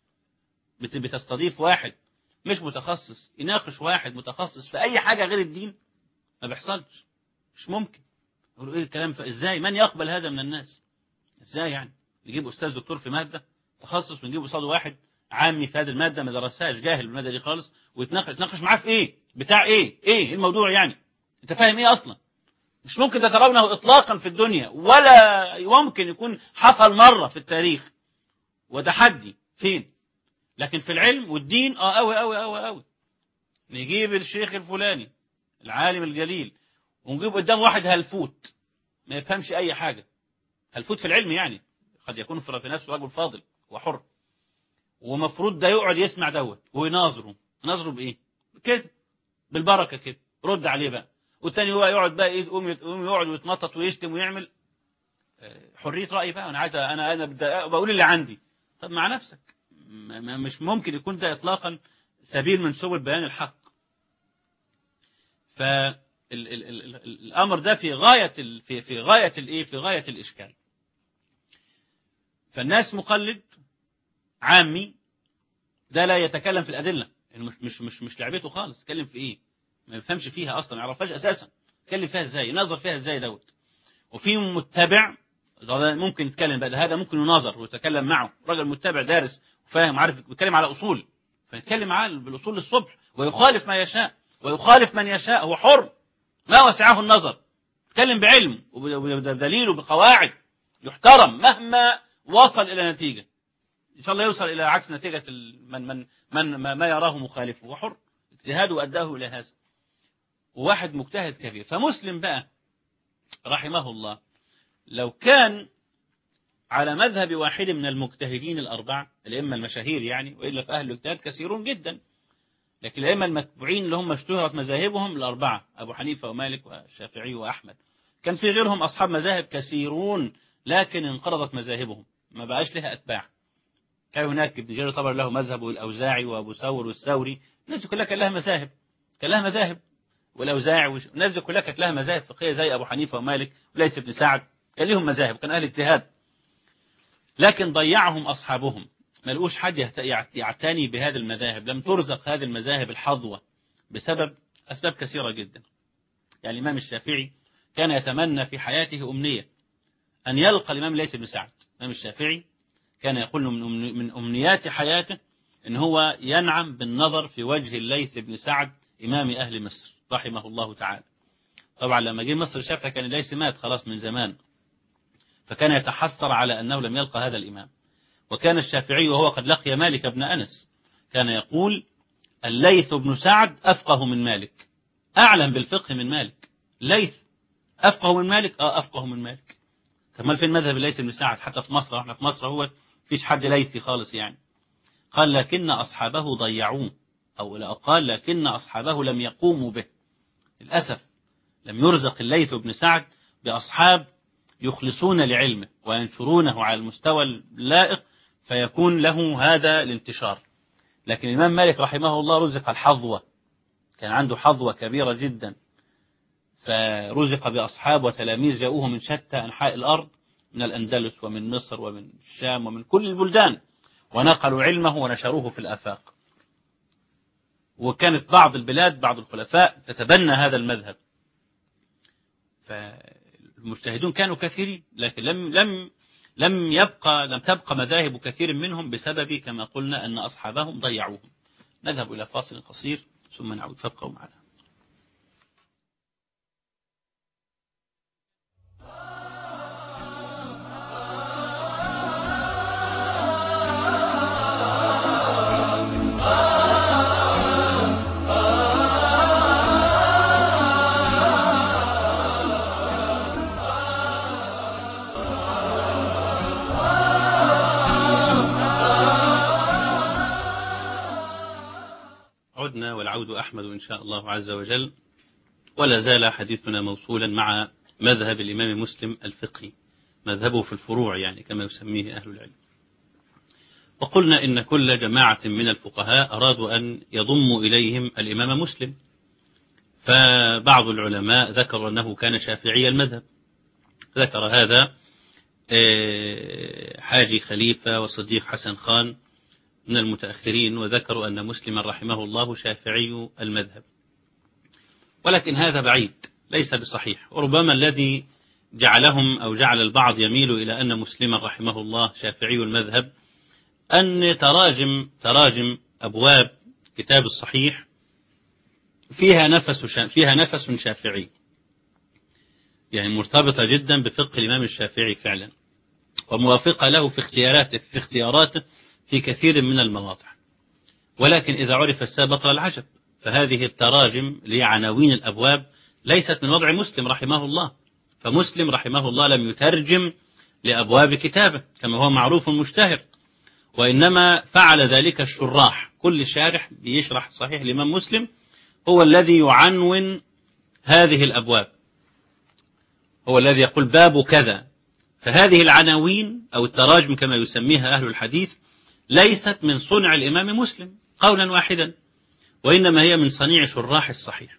بتستضيف واحد مش متخصص يناقش واحد متخصص في اي حاجه غير الدين؟ ما بيحصلش، مش ممكن. يقولوا ايه الكلام؟ ازاي؟ من يقبل هذا من الناس؟ ازاي يعني نجيب استاذ دكتور في ماده تخصص ونجيب قصاده واحد عامي في هذه الماده ما درسهاش، جاهل بالماده دي خالص، ويتناقش يتناقش معاه في ايه بتاع ايه ايه الموضوع يعني؟ انت فاهم ايه اصلا؟ مش ممكن تترونه اطلاقا في الدنيا، ولا يمكن يكون حصل مره في التاريخ، وتحدي فين؟ لكن في العلم والدين اه قوي قوي قوي قوي. نجيب الشيخ الفلاني العالم الجليل ونجيب قدام واحد هلفوت ما يفهمش اي حاجه، هلفوت في العلم يعني، قد يكون في نفسه رجل فاضل وحر، ومفروض ده يقعد يسمع دوت ويناظره. يناظره بايه؟ كده بالبركه كده، رد عليه بقى. والتاني هو يقعد بقى ايه، يقوم يقعد ويتنطط ويشتم ويعمل. حريه راي بقى، انا عايز انا انا بقول اللي عندي. طب مع نفسك، مش ممكن يكون ده اطلاقا سبيل من سبل بيان الحق. فالامر ده في غايه في في غايه الايه في غايه الاشكال. فالناس مقلد عامي ده لا يتكلم في الادله، مش مش مش مش لعبته خالص، يتكلم في ايه؟ ما يفهمش فيها اصلا، ما يعرفهاش اساسا، يتكلم فيها ازاي؟ يناظر فيها ازاي دوت؟ وفي متبع ممكن يتكلم بقى، هذا ممكن يناظر ويتكلم معه، راجل متبع دارس وفاهم عارف بيتكلم على اصول، فيتكلم معاه بالاصول للصبح، ويخالف ما يشاء ويخالف من يشاء، هو حر ما وسعه النظر، يتكلم بعلم وبدليل وبقواعد، يحترم مهما وصل الى نتيجه، ان شاء الله يوصل الى عكس نتيجه من من من ما يراه مخالفه، هو حر، اجتهاده واداه الى هذا. وواحد مجتهد كبير. فمسلم بقى رحمه الله لو كان على مذهب واحد من المجتهدين الأربعة الأئمة المشاهير يعني، وإلا فأهل الاجتهاد كثيرون جدا، لكن الأئمة المتبوعين اللي هم اشتهرت مذاهبهم الأربعة أبو حنيفة ومالك والشافعي وأحمد، كان في غيرهم أصحاب مذاهب كثيرون لكن انقرضت مذاهبهم ما بقاش لها أتباع. كان هناك ابن جرير طبعا له مذهب، الأوزاعي وأبو ثور والثوري، الناس كلها كان لها مذاهب، كان لها مذاهب، والأوزاعي والناس كلها كانت لها مذاهب فقهية زي أبو حنيفة ومالك وليس بن سعد، كان لهم مذاهب، كان أهل اجتهاد، لكن ضيعهم أصحابهم، ما لقوش حد يعتني بهذه المذاهب، لم ترزق هذه المذاهب الحظوة بسبب أسباب كثيرة جدا. يعني الإمام الشافعي كان يتمنى في حياته أمنية أن يلقى الإمام ليس بن سعد. الإمام الشافعي كان يقول من أمنيات حياته أن هو ينعم بالنظر في وجه الليث بن سعد إمام أهل مصر رحمه الله تعالى. طبعا لما جه مصر شافها كان الليث مات خلاص من زمان، فكان يتحسر على أنه لم يلقى هذا الإمام. وكان الشافعي وهو قد لقي مالك بن أنس كان يقول الليث بن سعد أفقه من مالك، أعلم بالفقه من مالك. ليث أفقه من مالك، آه أفقه من مالك. طب ما فين مذهب الليث بن سعد حتى في مصر؟ احنا في مصر هو فيش حد ليثي خالص يعني. قال لكن أصحابه ضيعوه، أو لا قال لكن أصحابه لم يقوموا به. للأسف لم يرزق الليث بن سعد بأصحاب يخلصون لعلمه وينشرونه على المستوى اللائق فيكون له هذا الانتشار. لكن الإمام مالك رحمه الله رزق الحظوة، كان عنده حظوة كبيرة جدا، فرزق بأصحاب وتلاميذ جاءوه من شتى أنحاء الأرض، من الأندلس ومن مصر ومن الشام ومن كل البلدان، ونقلوا علمه ونشروه في الآفاق. وكانت بعض البلاد بعض الخلفاء تتبنى هذا المذهب، فالمجتهدون كانوا كثيرين، لكن لم لم لم يبقى لم تبقى مذاهب كثير منهم بسبب كما قلنا أن أصحابهم ضيعوهم. نذهب إلى فاصل قصير ثم نعود، فابقوا معنا. عدنا والعود أحمد إن شاء الله عز وجل، ولا زال حديثنا موصولا مع مذهب الإمام مسلم الفقهي، مذهبه في الفروع يعني كما يسميه أهل العلم. وقلنا إن كل جماعة من الفقهاء أرادوا أن يضموا إليهم الإمام مسلم، فبعض العلماء ذكر أنه كان شافعي المذهب، ذكر هذا حاجي خليفة وصديق حسن خان من المتأخرين، وذكروا أن مسلما رحمه الله شافعي المذهب، ولكن هذا بعيد ليس بصحيح. وربما الذي جعلهم أو جعل البعض يميل إلى أن مسلما رحمه الله شافعي المذهب أن تراجم تراجم أبواب كتاب الصحيح فيها نفس فيها نفس شافعي، يعني مرتبطة جدا بفقه الإمام الشافعي فعلا، وموافقة له في اختياراته في اختياراته في كثير من المواضع. ولكن إذا عرف السبب بطل العجب، فهذه التراجم لعناوين الأبواب ليست من وضع مسلم رحمه الله، فمسلم رحمه الله لم يترجم لأبواب كتابه كما هو معروف مشتهر، وإنما فعل ذلك الشراح، كل شارح بيشرح صحيح الإمام مسلم هو الذي يعنون هذه الأبواب، هو الذي يقول باب كذا. فهذه العناوين أو التراجم كما يسميها أهل الحديث ليست من صنع الإمام مسلم قولا واحدا، وإنما هي من صنيع شراح الصحيح.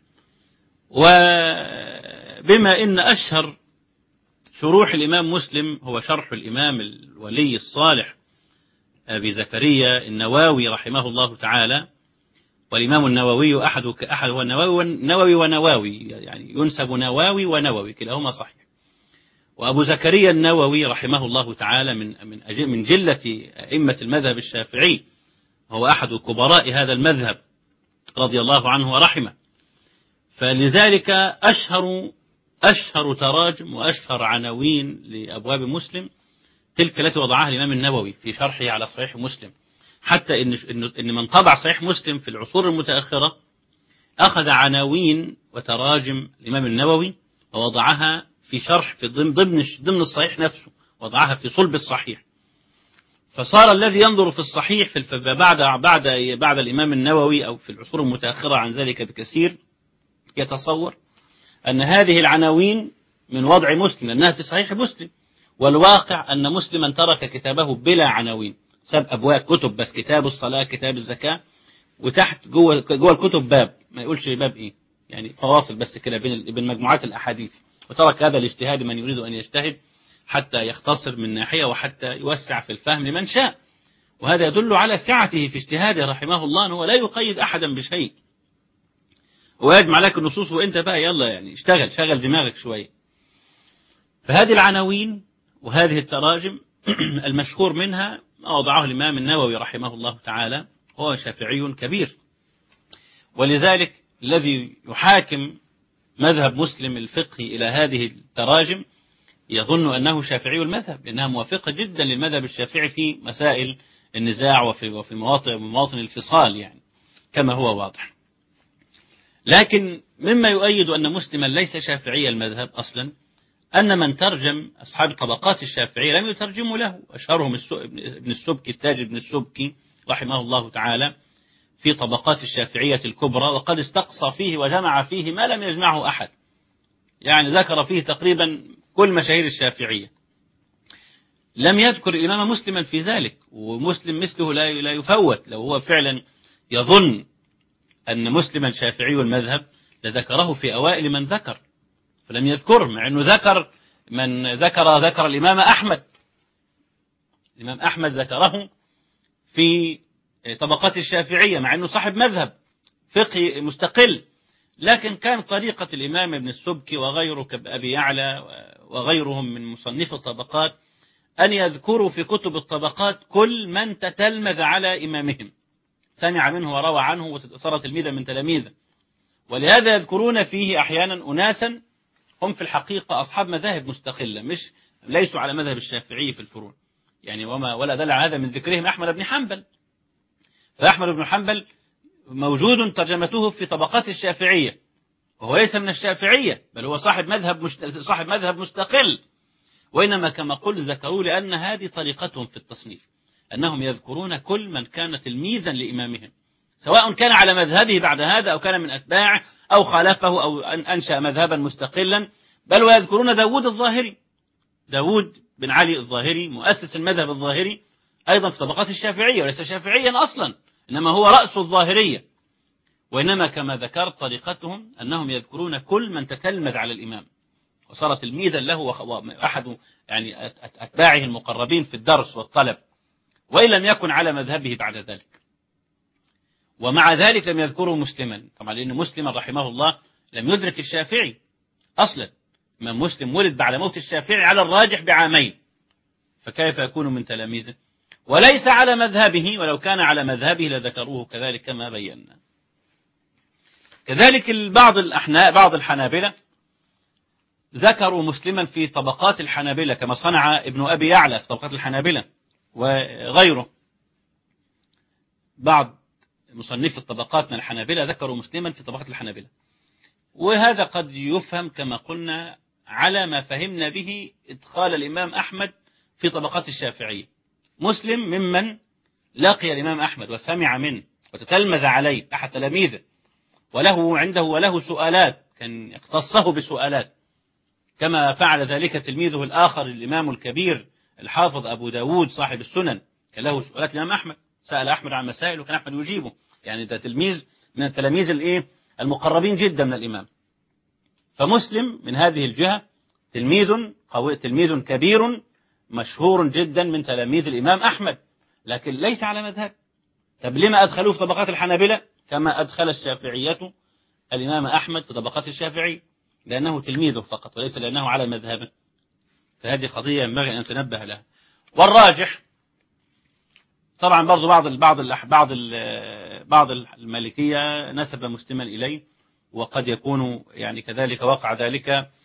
وبما إن أشهر شروح الإمام مسلم هو شرح الإمام الولي الصالح أبي زكريا النووي رحمه الله تعالى، والإمام النووي أحد أحد هو النووي نووي ونواوي، يعني ينسب نواوي ونووي كلاهما صحيح. وأبو زكريا النووي رحمه الله تعالى من من من جلة أئمة المذهب الشافعي، هو أحد كبراء هذا المذهب رضي الله عنه ورحمه. فلذلك أشهر أشهر تراجم وأشهر عناوين لأبواب مسلم تلك التي وضعها الإمام النووي في شرحه على صحيح مسلم، حتى إن إن من طبع صحيح مسلم في العصور المتأخرة أخذ عناوين وتراجم الإمام النووي ووضعها في شرح في ضمن ضمن ضمن الصحيح نفسه، وضعها في صلب الصحيح. فصار الذي ينظر في الصحيح في بعد بعد بعد الإمام النووي أو في العصور المتأخرة عن ذلك بكثير يتصور أن هذه العناوين من وضع مسلم لأنها في صحيح مسلم، والواقع أن مسلما ترك كتابه بلا عناوين، ساب أبواب كتب بس، كتاب الصلاة كتاب الزكاة، وتحت جوه جوه الكتب باب ما يقولش باب إيه، يعني فواصل بس كده بين بين مجموعات الأحاديث. وترك هذا الاجتهاد من يريد أن يجتهد حتى يختصر من ناحية وحتى يوسع في الفهم لمن شاء، وهذا يدل على سعته في اجتهاده رحمه الله، أنه لا يقيد أحدا بشيء ويجمع لك النصوص وانت بقى يلا يعني اشتغل شغل دماغك شوية. فهذه العناوين وهذه التراجم المشهور منها ما وضعه الإمام النووي رحمه الله تعالى، هو شافعي كبير، ولذلك الذي يحاكم مذهب مسلم الفقهي إلى هذه التراجم يظن أنه شافعي المذهب، لأنها موافقة جدا للمذهب الشافعي في مسائل النزاع وفي وفي مواطن مواطن الفصال يعني. كما هو واضح. لكن مما يؤيد أن مسلما ليس شافعي المذهب أصلا أن من ترجم أصحاب طبقات الشافعية لم يترجموا له، أشهرهم ابن السبكي التاج ابن السبكي رحمه الله تعالى في طبقات الشافعية الكبرى، وقد استقصى فيه وجمع فيه ما لم يجمعه أحد، يعني ذكر فيه تقريبا كل مشاهير الشافعية. لم يذكر الإمام مسلما في ذلك، ومسلم مثله لا لا يفوت، لو هو فعلا يظن أن مسلما شافعي المذهب لذكره في أوائل من ذكر، فلم يذكره، مع أنه ذكر من ذكر ذكر الإمام أحمد. الإمام أحمد ذكره في طبقات الشافعية مع أنه صاحب مذهب فقهي مستقل، لكن كان طريقة الإمام ابن السبكي وغيره كأبي يعلى وغيرهم من مصنف الطبقات أن يذكروا في كتب الطبقات كل من تتلمذ على إمامهم، سمع منه وروى عنه وصار تلميذا من تلاميذه، ولهذا يذكرون فيه أحيانا أناسا هم في الحقيقة أصحاب مذاهب مستقلة، مش ليسوا على مذهب الشافعي في الفروع، يعني وما ولا دل على هذا من ذكرهم أحمد بن حنبل. فأحمد بن حنبل موجود ترجمته في طبقات الشافعية، وهو ليس من الشافعية، بل هو صاحب مذهب صاحب مذهب مستقل، وإنما كما قلت ذكروا لأن هذه طريقتهم في التصنيف، أنهم يذكرون كل من كان تلميذا لإمامهم، سواء كان على مذهبه بعد هذا أو كان من أتباعه أو خالفه أو أنشأ مذهبا مستقلا، بل ويذكرون داود الظاهري، داود بن علي الظاهري مؤسس المذهب الظاهري أيضا في طبقات الشافعية، وليس شافعيا أصلا، إنما هو رأس الظاهرية. وإنما كما ذكرت طريقتهم أنهم يذكرون كل من تتلمذ على الإمام وصار تلميذا له وأحد يعني أتباعه المقربين في الدرس والطلب، وإن لم يكن على مذهبه بعد ذلك. ومع ذلك لم يذكروا مسلما، طبعا لأن مسلما رحمه الله لم يدرك الشافعي أصلا، من مسلم ولد بعد موت الشافعي على الراجح بعامين، فكيف يكون من تلاميذه؟ وليس على مذهبه، ولو كان على مذهبه لذكروه كذلك كما بينا. كذلك بعض الأحناء بعض الحنابلة ذكروا مسلما في طبقات الحنابلة كما صنع ابن أبي يعلى في طبقات الحنابلة وغيره. بعض مصنف الطبقات من الحنابلة ذكروا مسلما في طبقات الحنابلة، وهذا قد يفهم كما قلنا على ما فهمنا به إدخال الإمام أحمد في طبقات الشافعية. مسلم ممن لقي الإمام أحمد وسمع منه وتتلمذ عليه، أحد تلاميذه، وله عنده وله سؤالات، كان يختصه بسؤالات، كما فعل ذلك تلميذه الآخر الإمام الكبير الحافظ أبو داود صاحب السنن، كان له سؤالات الإمام أحمد، سأل أحمد عن مسائل وكان أحمد يجيبه، يعني ده تلميذ من التلاميذ الإيه المقربين جدا من الإمام. فمسلم من هذه الجهة تلميذ قوي، تلميذ كبير مشهور جدا من تلاميذ الإمام أحمد، لكن ليس على مذهب. طب لما أدخلوه في طبقات الحنابلة كما أدخل الشافعية الإمام أحمد في طبقات الشافعي؟ لأنه تلميذه فقط وليس لأنه على مذهبه. فهذه قضية ينبغي أن نتنبه لها. والراجح طبعا برضو بعض ال بعض ال بعض ال بعض المالكية نسب مسلما إليه، وقد يكون يعني كذلك وقع ذلك.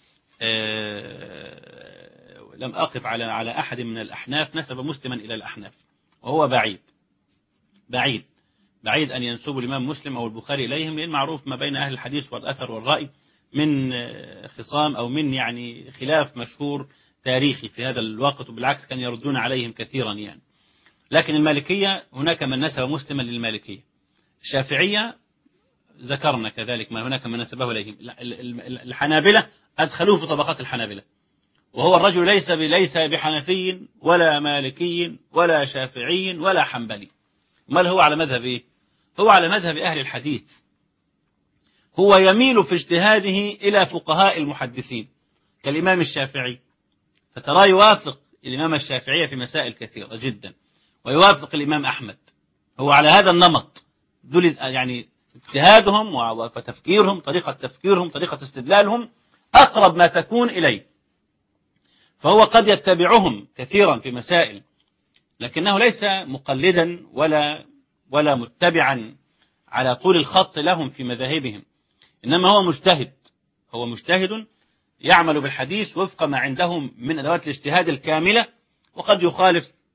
لم أقف على على أحد من الأحناف نسب مسلما إلى الأحناف، وهو بعيد بعيد بعيد أن ينسب الإمام مسلم أو البخاري إليهم، لأن معروف ما بين أهل الحديث والأثر والرأي من خصام أو من يعني خلاف مشهور تاريخي في هذا الوقت، وبالعكس كان يردون عليهم كثيرا يعني. لكن المالكية هناك من نسب مسلما للمالكية، الشافعية ذكرنا كذلك ما هناك من نسبه إليهم، الحنابلة أدخلوه في طبقات الحنابلة، وهو الرجل ليس ليس بحنفي ولا مالكي ولا شافعي ولا حنبلي، ما هو على مذهب إيه؟ هو على مذهب أهل الحديث، هو يميل في اجتهاده إلى فقهاء المحدثين كالإمام الشافعي، فترى يوافق الإمام الشافعي في مسائل كثيرة جدا، ويوافق الإمام أحمد، هو على هذا النمط، دول يعني اجتهادهم وتفكيرهم، طريقة تفكيرهم، طريقة استدلالهم أقرب ما تكون إليه، فهو قد يتبعهم كثيرا في مسائل، لكنه ليس مقلدا ولا ولا متبعا على طول الخط لهم في مذاهبهم، إنما هو مجتهد، هو مجتهد يعمل بالحديث وفق ما عندهم من أدوات الاجتهاد الكاملة، وقد يخالف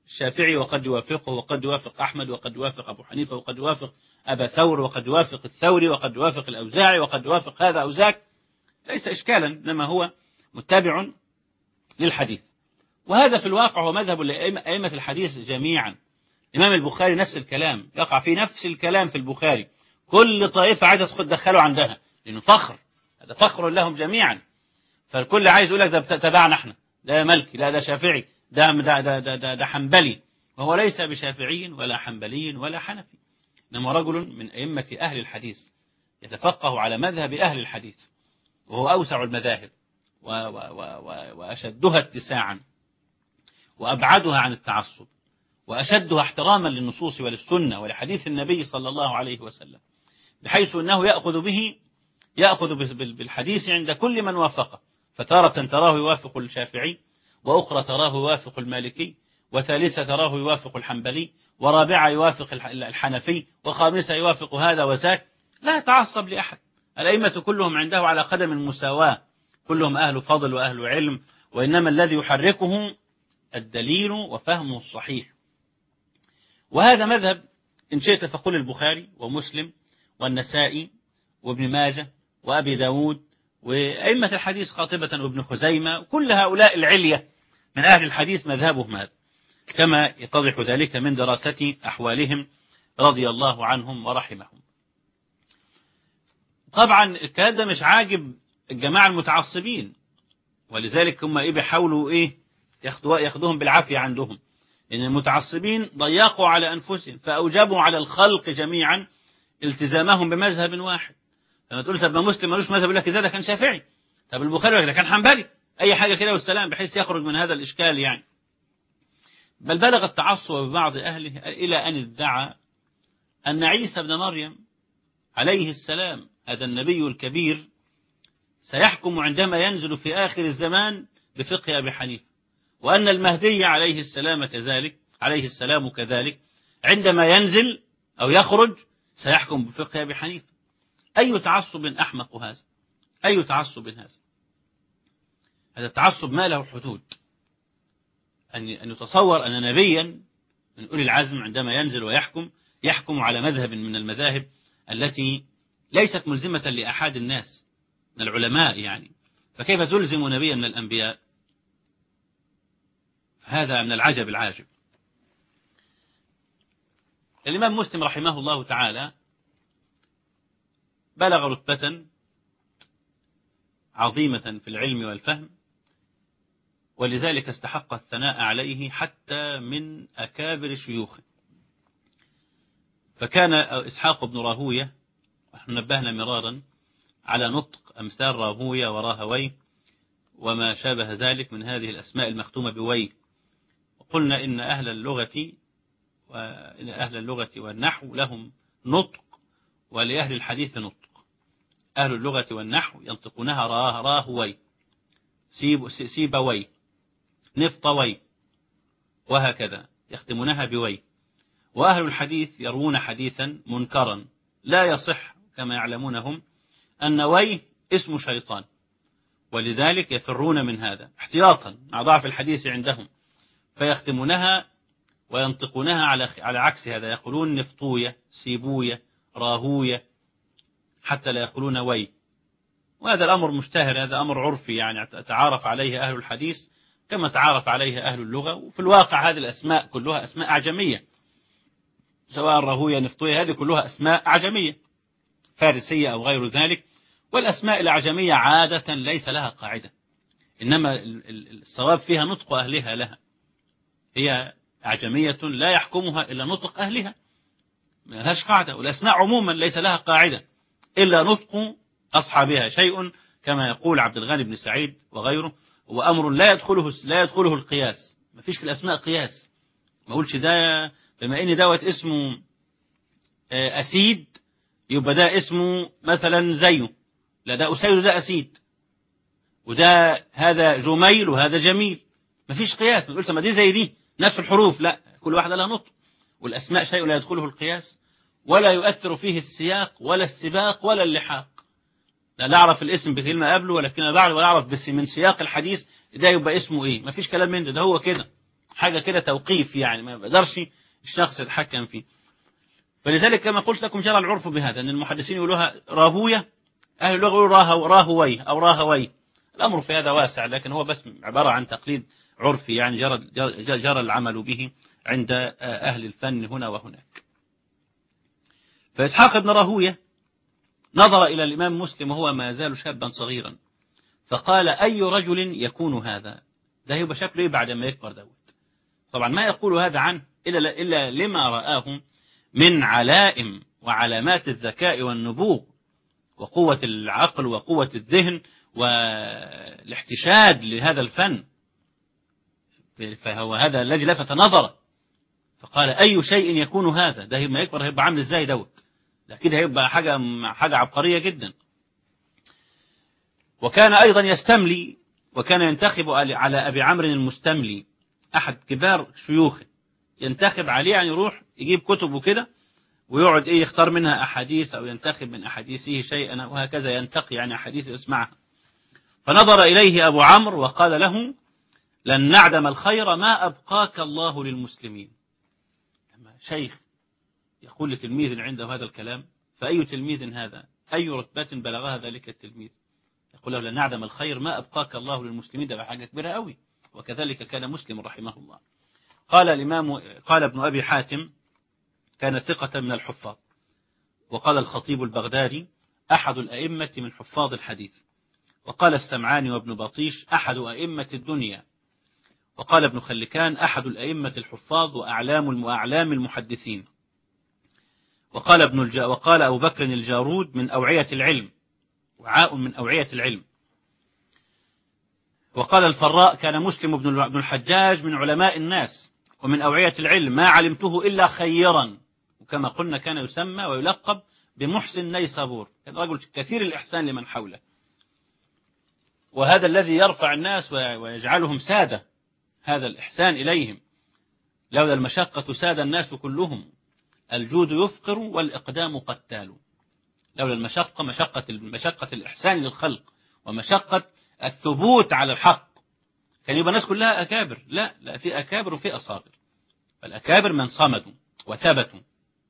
الشافعي وقد يوافقه، وقد يوافق أحمد، وقد يوافق أبو حنيفة، وقد يوافق أبا ثور، وقد يوافق الثوري، وقد يوافق الأوزاعي، وقد يوافق هذا أو ذاك، ليس إشكالا، إنما هو متبع للحديث. وهذا في الواقع هو مذهب أئمة الحديث جميعا. الإمام البخاري نفس الكلام، يقع في نفس الكلام في البخاري، كل طائفة عايزة تدخله عندها، لأنه فخر، هذا فخر لهم جميعا، فالكل عايز يقول لك ده تبعنا احنا، ده ملكي، لا ده شافعي، ده ده ده ده, ده, ده حنبلي، وهو ليس بشافعي ولا حنبلي ولا حنفي، إنما رجل من أئمة أهل الحديث يتفقه على مذهب أهل الحديث، وهو أوسع المذاهب و و و وأشدها اتساعا وأبعدها عن التعصب وأشدها احتراما للنصوص وللسنة ولحديث النبي صلى الله عليه وسلم، بحيث أنه يأخذ به يأخذ بالحديث عند كل من وافقه، فتارة تراه يوافق الشافعي، وأخرى تراه يوافق المالكي، وثالثة تراه يوافق الحنبلي، ورابعة يوافق الحنفي، وخامسة يوافق هذا وذاك، لا يتعصب لأحد. الأئمة كلهم عنده على قدم المساواة، كلهم أهل فضل وأهل علم، وإنما الذي يحركه الدليل وفهمه الصحيح. وهذا مذهب إن شئت فقل البخاري ومسلم والنسائي وابن ماجه وأبي داود وأئمة الحديث قاطبة وابن خزيمة، كل هؤلاء العلية من أهل الحديث مذهبهم هذا، كما يتضح ذلك من دراسة أحوالهم رضي الله عنهم ورحمهم. طبعا الكلام ده مش عاجب الجماعة المتعصبين، ولذلك هم إيه بيحاولوا إيه ياخدوا ياخدوهم بالعافية عندهم، إن المتعصبين ضيقوا على أنفسهم فأوجبوا على الخلق جميعا التزامهم بمذهب واحد. لما تقول طب ما مسلم ملوش مذهب، يقول لك إذا ده كان شافعي، طب البخاري ده كان حنبلي، أي حاجة كده والسلام، بحيث يخرج من هذا الإشكال يعني. بل بلغ التعصب ببعض أهله إلى أن ادعى أن عيسى بن مريم عليه السلام هذا النبي الكبير سيحكم عندما ينزل في آخر الزمان بفقه أبي حنيفة، وأن المهدي عليه السلام كذلك عليه السلام كذلك عندما ينزل أو يخرج سيحكم بفقه أبي حنيفة. أي تعصب أحمق هذا، أي تعصب هذا، هذا التعصب ما له حدود. أن يتصور أن نبيا من أولي العزم عندما ينزل ويحكم يحكم على مذهب من المذاهب التي ليست ملزمة لأحد الناس من العلماء يعني، فكيف تلزم نبيا من الأنبياء؟ هذا من العجب العاجب. الإمام مسلم رحمه الله تعالى بلغ رتبة عظيمة في العلم والفهم، ولذلك استحق الثناء عليه حتى من أكابر شيوخه. فكان إسحاق بن راهوية، ونحن نبهنا مرارا على نطق أمثال راهوية وراهوي وما شابه ذلك من هذه الأسماء المختومة بوي، وقلنا إن أهل اللغة وإن أهل اللغة والنحو لهم نطق، ولأهل الحديث نطق. أهل اللغة والنحو ينطقونها راه راهوي، سيب سيبوي، نفطوي، وهكذا يختمونها بوي. وأهل الحديث يروون حديثا منكرا لا يصح كما يعلمونهم أن وي اسم شيطان، ولذلك يفرون من هذا احتياطا مع ضعف الحديث عندهم، فيختمونها وينطقونها على على عكس هذا، يقولون نفطوية، سيبوية، راهوية، حتى لا يقولون وي. وهذا الأمر مشتهر، هذا أمر عرفي يعني تعارف عليه أهل الحديث كما تعارف عليه أهل اللغة. وفي الواقع هذه الأسماء كلها أسماء أعجمية، سواء راهوية نفطوية، هذه كلها أسماء أعجمية فارسية أو غير ذلك. والأسماء الأعجمية عادة ليس لها قاعدة، إنما الصواب فيها نطق أهلها لها، هي أعجمية لا يحكمها إلا نطق أهلها، ما لهاش قاعدة. والأسماء عموما ليس لها قاعدة إلا نطق أصحابها، شيء كما يقول عبد الغني بن سعيد وغيره، وأمر لا يدخله لا يدخله القياس. ما فيش في الأسماء قياس، ما أقولش ده بما إن دوت اسمه أسيد يبقى ده اسمه مثلا زيه، لا ده أسيد وده أسيد، وده هذا جميل وهذا جميل، ما فيش قياس. ما قلت ما دي زي دي نفس الحروف، لا، كل واحدة لها نطق. والأسماء شيء لا يدخله القياس ولا يؤثر فيه السياق ولا السباق ولا اللحاق. لا نعرف الاسم بكلمة قبله ولكن بعد ولا نعرف بس من سياق الحديث ده يبقى اسمه ايه، ما فيش كلام من ده، ده هو كده حاجة كده توقيف يعني ما يقدرش الشخص يتحكم فيه. فلذلك كما قلت لكم جرى العرف بهذا، أن المحدثين يقولوها راهوية، أهل اللغة يقولوا راهو راهوي أو راهوي. الأمر في هذا واسع، لكن هو بس عبارة عن تقليد عرفي يعني جرى, جرى, جرى العمل به عند أهل الفن هنا وهناك. فإسحاق بن راهوية نظر إلى الإمام مسلم وهو ما يزال شابا صغيرا، فقال أي رجل يكون هذا؟ ده يبقى شكله إيه بعد ما يكبر دوت؟ طبعا ما يقول هذا عنه إلا, إلا لما رآه من علائم وعلامات الذكاء والنبوغ وقوة العقل وقوة الذهن والاحتشاد لهذا الفن، فهو هذا الذي لفت نظره. فقال أي شيء يكون هذا؟ ده ما يكبر هيبقى عامل ازاي دوت؟ ده كده هيبقى حاجة حاجة عبقرية جدا. وكان أيضا يستملي، وكان ينتخب على أبي عمرو المستملي أحد كبار شيوخه، ينتخب عليه يعني يروح يجيب كتب وكده ويقعد إيه يختار منها أحاديث أو ينتخب من أحاديثه شيئا وهكذا ينتقي يعني أحاديث يسمعها. فنظر إليه أبو عمرو وقال له لن نعدم الخير ما أبقاك الله للمسلمين. لما شيخ يقول لتلميذ عنده هذا الكلام، فأي تلميذ هذا؟ أي رتبة بلغها ذلك التلميذ؟ يقول له لن نعدم الخير ما أبقاك الله للمسلمين، ده حاجة كبيرة قوي. وكذلك كان مسلم رحمه الله. قال الإمام قال ابن أبي حاتم كان ثقة من الحفاظ. وقال الخطيب البغدادي أحد الأئمة من حفاظ الحديث. وقال السمعاني وابن بطيش أحد أئمة الدنيا. وقال ابن خلكان أحد الأئمة الحفاظ وأعلام وأعلام المحدثين. وقال ابن الج... وقال أبو بكر الجارود من أوعية العلم، وعاء من أوعية العلم. وقال الفراء كان مسلم بن الحجاج من علماء الناس ومن أوعية العلم ما علمته إلا خيرا. وكما قلنا كان يسمى ويلقب بمحسن نيسابور، كان رجل كثير الإحسان لمن حوله، وهذا الذي يرفع الناس ويجعلهم سادة، هذا الإحسان إليهم. لولا المشقة ساد الناس كلهم، الجود يفقر والإقدام قتال. لولا المشقة مشقة مشقة الإحسان للخلق ومشقة الثبوت على الحق كان يبقى الناس كلها أكابر. لا لا، في أكابر وفي أصاغر. فالأكابر من صمدوا وثبتوا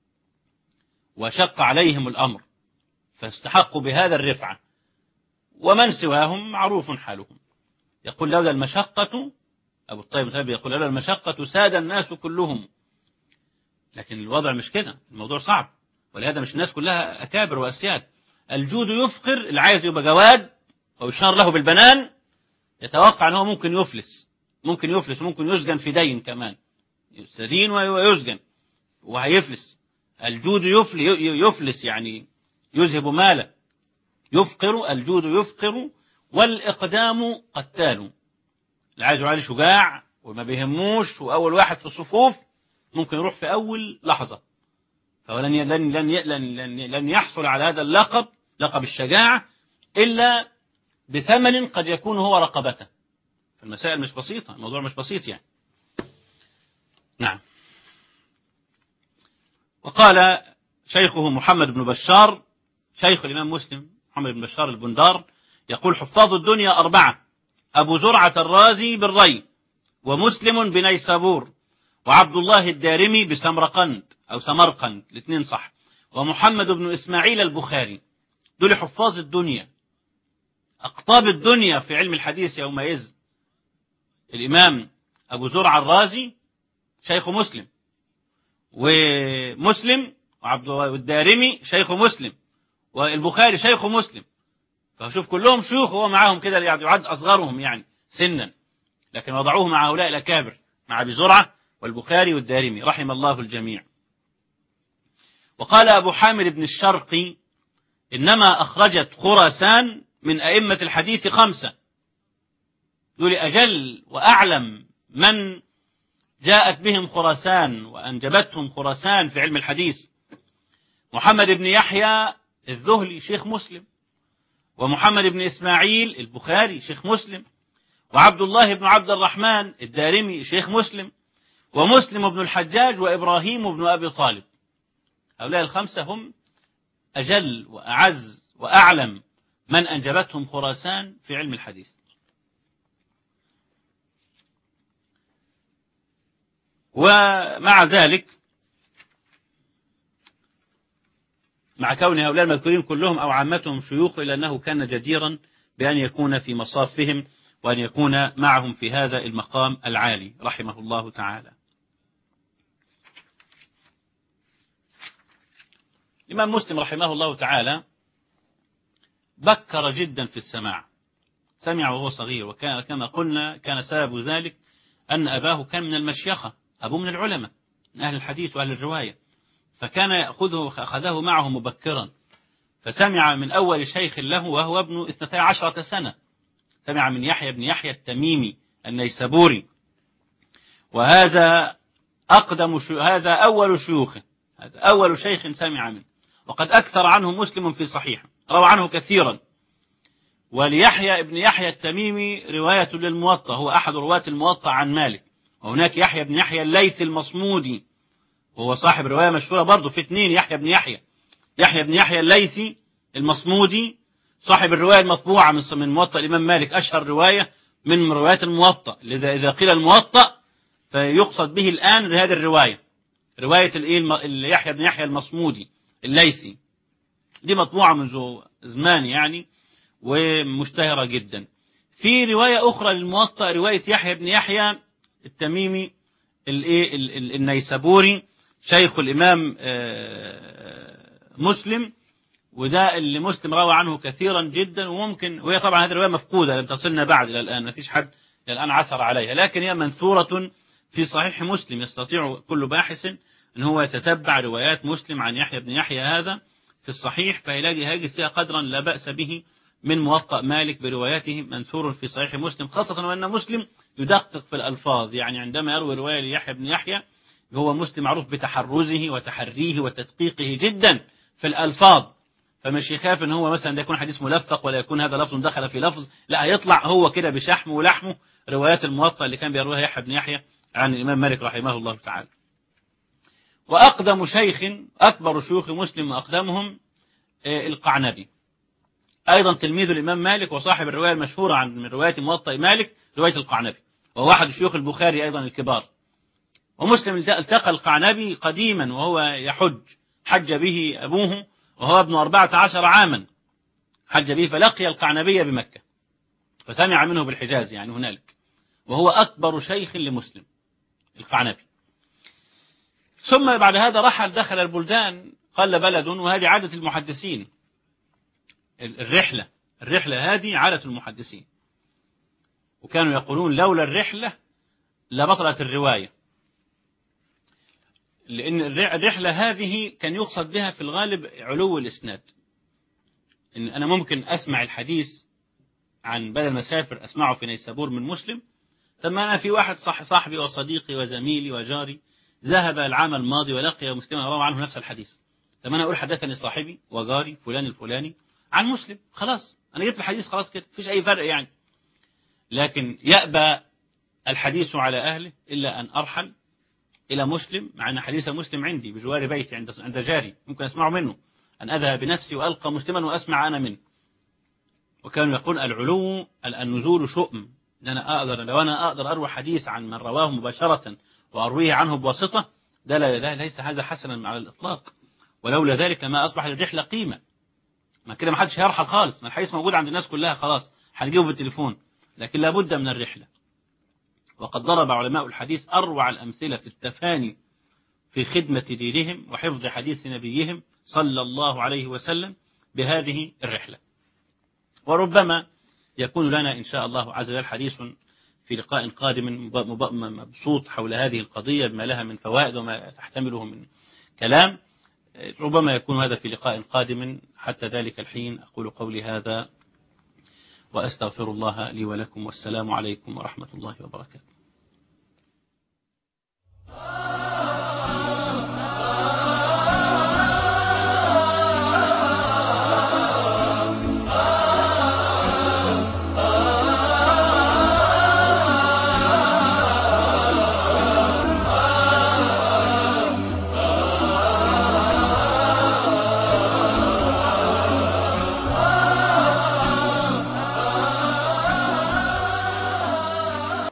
وشق عليهم الأمر فاستحقوا بهذا الرفعة، ومن سواهم معروف حالهم. يقول لولا المشقة، أبو الطيب الثابت يقول لولا المشقة ساد الناس كلهم. لكن الوضع مش كده، الموضوع صعب، ولهذا مش الناس كلها أكابر وأسياد. الجود يفقر، اللي عايز يبقى جواد ويشار له بالبنان يتوقع أنه ممكن يفلس، ممكن يفلس وممكن يسجن في دين كمان، يستدين ويسجن وهيفلس. الجود يفلس يعني يذهب ماله. يفقر، الجود يفقر والإقدام قتال. اللي عايز يعالي شجاع وما بيهموش وأول واحد في الصفوف ممكن يروح في أول لحظة، فلن لن لن لن لن يحصل على هذا اللقب، لقب الشجاعة، إلا بثمن قد يكون هو رقبته. فالمسائل مش بسيطة، الموضوع مش بسيط يعني. نعم. وقال شيخه محمد بن بشار، شيخ الإمام مسلم محمد بن بشار البندار، يقول حفاظ الدنيا أربعة: أبو زرعة الرازي بالري، ومسلم بنيسابور، وعبد الله الدارمي بسمرقند أو سمرقند، الاثنين صح، ومحمد بن إسماعيل البخاري. دول حفاظ الدنيا، أقطاب الدنيا في علم الحديث يومئذ. الإمام أبو زرعة الرازي شيخ مسلم، ومسلم وعبد الدارمي شيخ مسلم، والبخاري شيخ مسلم. فشوف كلهم شيوخ، هو معاهم كده يعد أصغرهم يعني سنا، لكن وضعوه مع هؤلاء الأكابر، مع أبي زرعة والبخاري والدارمي رحم الله الجميع. وقال أبو حامد بن الشرقي إنما أخرجت خراسان من أئمة الحديث خمسة، دول أجل وأعلم من جاءت بهم خراسان وأنجبتهم خراسان في علم الحديث: محمد بن يحيى الذهلي شيخ مسلم، ومحمد بن إسماعيل البخاري شيخ مسلم، وعبد الله بن عبد الرحمن الدارمي شيخ مسلم، ومسلم بن الحجاج، وإبراهيم بن أبي طالب. هؤلاء الخمسة هم أجل وأعز وأعلم من أنجبتهم خراسان في علم الحديث. ومع ذلك مع كون هؤلاء المذكورين كلهم أو عامتهم شيوخ، إلا أنه كان جديرا بأن يكون في مصافهم وأن يكون معهم في هذا المقام العالي رحمه الله تعالى. الإمام مسلم رحمه الله تعالى بكر جدا في السماع، سمع وهو صغير، وكان كما قلنا كان سبب ذلك أن أباه كان من المشيخة، أبوه من العلماء من أهل الحديث وأهل الرواية، فكان يأخذه أخذه معه مبكرا، فسمع من أول شيخ له وهو ابن اثنتي عشرة سنة، سمع من يحيى بن يحيى التميمي النيسابوري، وهذا أقدم شو... هذا أول شيوخه، هذا أول شيخ سمع منه، وقد أكثر عنه مسلم في صحيح، روى عنه كثيرا. وليحيى ابن يحيى التميمي رواية للموطأ، هو أحد رواة الموطأ عن مالك، وهناك يحيى بن يحيى الليث المصمودي وهو صاحب رواية مشهورة برضه، في اثنين يحيى بن يحيى، يحيى بن يحيى الليثي المصمودي صاحب الرواية المطبوعة من من موطأ الإمام مالك، أشهر رواية من روايات الموطأ، لذا إذا قيل الموطأ فيقصد به الآن هذه الرواية، رواية الإيه يحيى بن يحيى المصمودي الليثي، دي مطبوعة منذ زمان يعني ومشتهرة جدا. في رواية أخرى للموطأ رواية يحيى بن يحيى التميمي الإيه النيسابوري شيخ الإمام مسلم، وده اللي مسلم روى عنه كثيرا جدا، وممكن وهي طبعا هذه الرواية مفقودة لم تصلنا بعد إلى الآن، ما فيش حد إلى الآن عثر عليها، لكن هي منثورة في صحيح مسلم، يستطيع كل باحث أن هو يتتبع روايات مسلم عن يحيى بن يحيى هذا في الصحيح، فيلاقي هاجس فيها قدرا لا بأس به من موطأ مالك برواياته منثور في صحيح مسلم، خاصة وأن مسلم يدقق في الألفاظ، يعني عندما يروي رواية ليحيى بن يحيى هو مسلم معروف بتحرزه وتحريه وتدقيقه جدا في الألفاظ، فمش يخاف ان هو مثلا يكون حديث ملفق ولا يكون هذا لفظ دخل في لفظ، لا هيطلع هو كده بشحمه ولحمه روايات الموطأ اللي كان بيرويها يحيى بن يحيى عن الإمام مالك رحمه الله تعالى. وأقدم شيخ أكبر شيوخ مسلم وأقدمهم القعنبي، أيضا تلميذ الإمام مالك وصاحب الرواية المشهورة عن من رواية موطأ مالك رواية القعنبي، وهو أحد شيوخ البخاري أيضا الكبار. ومسلم التقى القعنبي قديما وهو يحج، حج به أبوه وهو ابن أربعة عشر عاما، حج به فلقي القعنبي بمكة فسمع منه بالحجاز يعني هنالك، وهو أكبر شيخ لمسلم القعنبي. ثم بعد هذا رحل دخل البلدان، قل بلد، وهذه عادة المحدثين، الرحلة الرحلة هذه عادة المحدثين، وكانوا يقولون لولا الرحلة لبطلت الرواية، لأن الرحلة هذه كان يقصد بها في الغالب علو الإسناد، إن أنا ممكن أسمع الحديث عن بدل مسافر أسمعه في نيسابور من مسلم، ثم أنا في واحد صح صاحبي وصديقي وزميلي وجاري ذهب العام الماضي ولقي مسلما روى عنه نفس الحديث، ثم أنا أقول حدثني صاحبي وجاري فلان الفلاني عن مسلم، خلاص أنا جبت الحديث خلاص كده، مفيش أي فرق يعني. لكن يأبى الحديث على أهله إلا أن أرحل إلى مسلم، مع أن حديث مسلم عندي بجوار بيتي عند عند جاري ممكن أسمعه منه، أن أذهب بنفسي وألقى مسلما وأسمع أنا منه. وكانوا يقول العلو النزول شؤم، أن أنا أقدر لو أنا أقدر أروي حديث عن من رواه مباشرة وأرويه عنه بواسطة، ده لا ليس هذا حسنا على الإطلاق، ولولا ذلك ما أصبح للرحلة قيمة، ما كده ما حدش هيرحل خالص، ما الحديث موجود عند الناس كلها خلاص هنجيبه بالتليفون، لكن لابد من الرحلة. وقد ضرب علماء الحديث أروع الأمثلة في التفاني في خدمة دينهم وحفظ حديث نبيهم صلى الله عليه وسلم بهذه الرحلة. وربما يكون لنا إن شاء الله عز وجل حديث في لقاء قادم مبسوط حول هذه القضية بما لها من فوائد وما تحتمله من كلام، ربما يكون هذا في لقاء قادم. حتى ذلك الحين أقول قولي هذا وأستغفر الله لي ولكم، والسلام عليكم ورحمة الله وبركاته.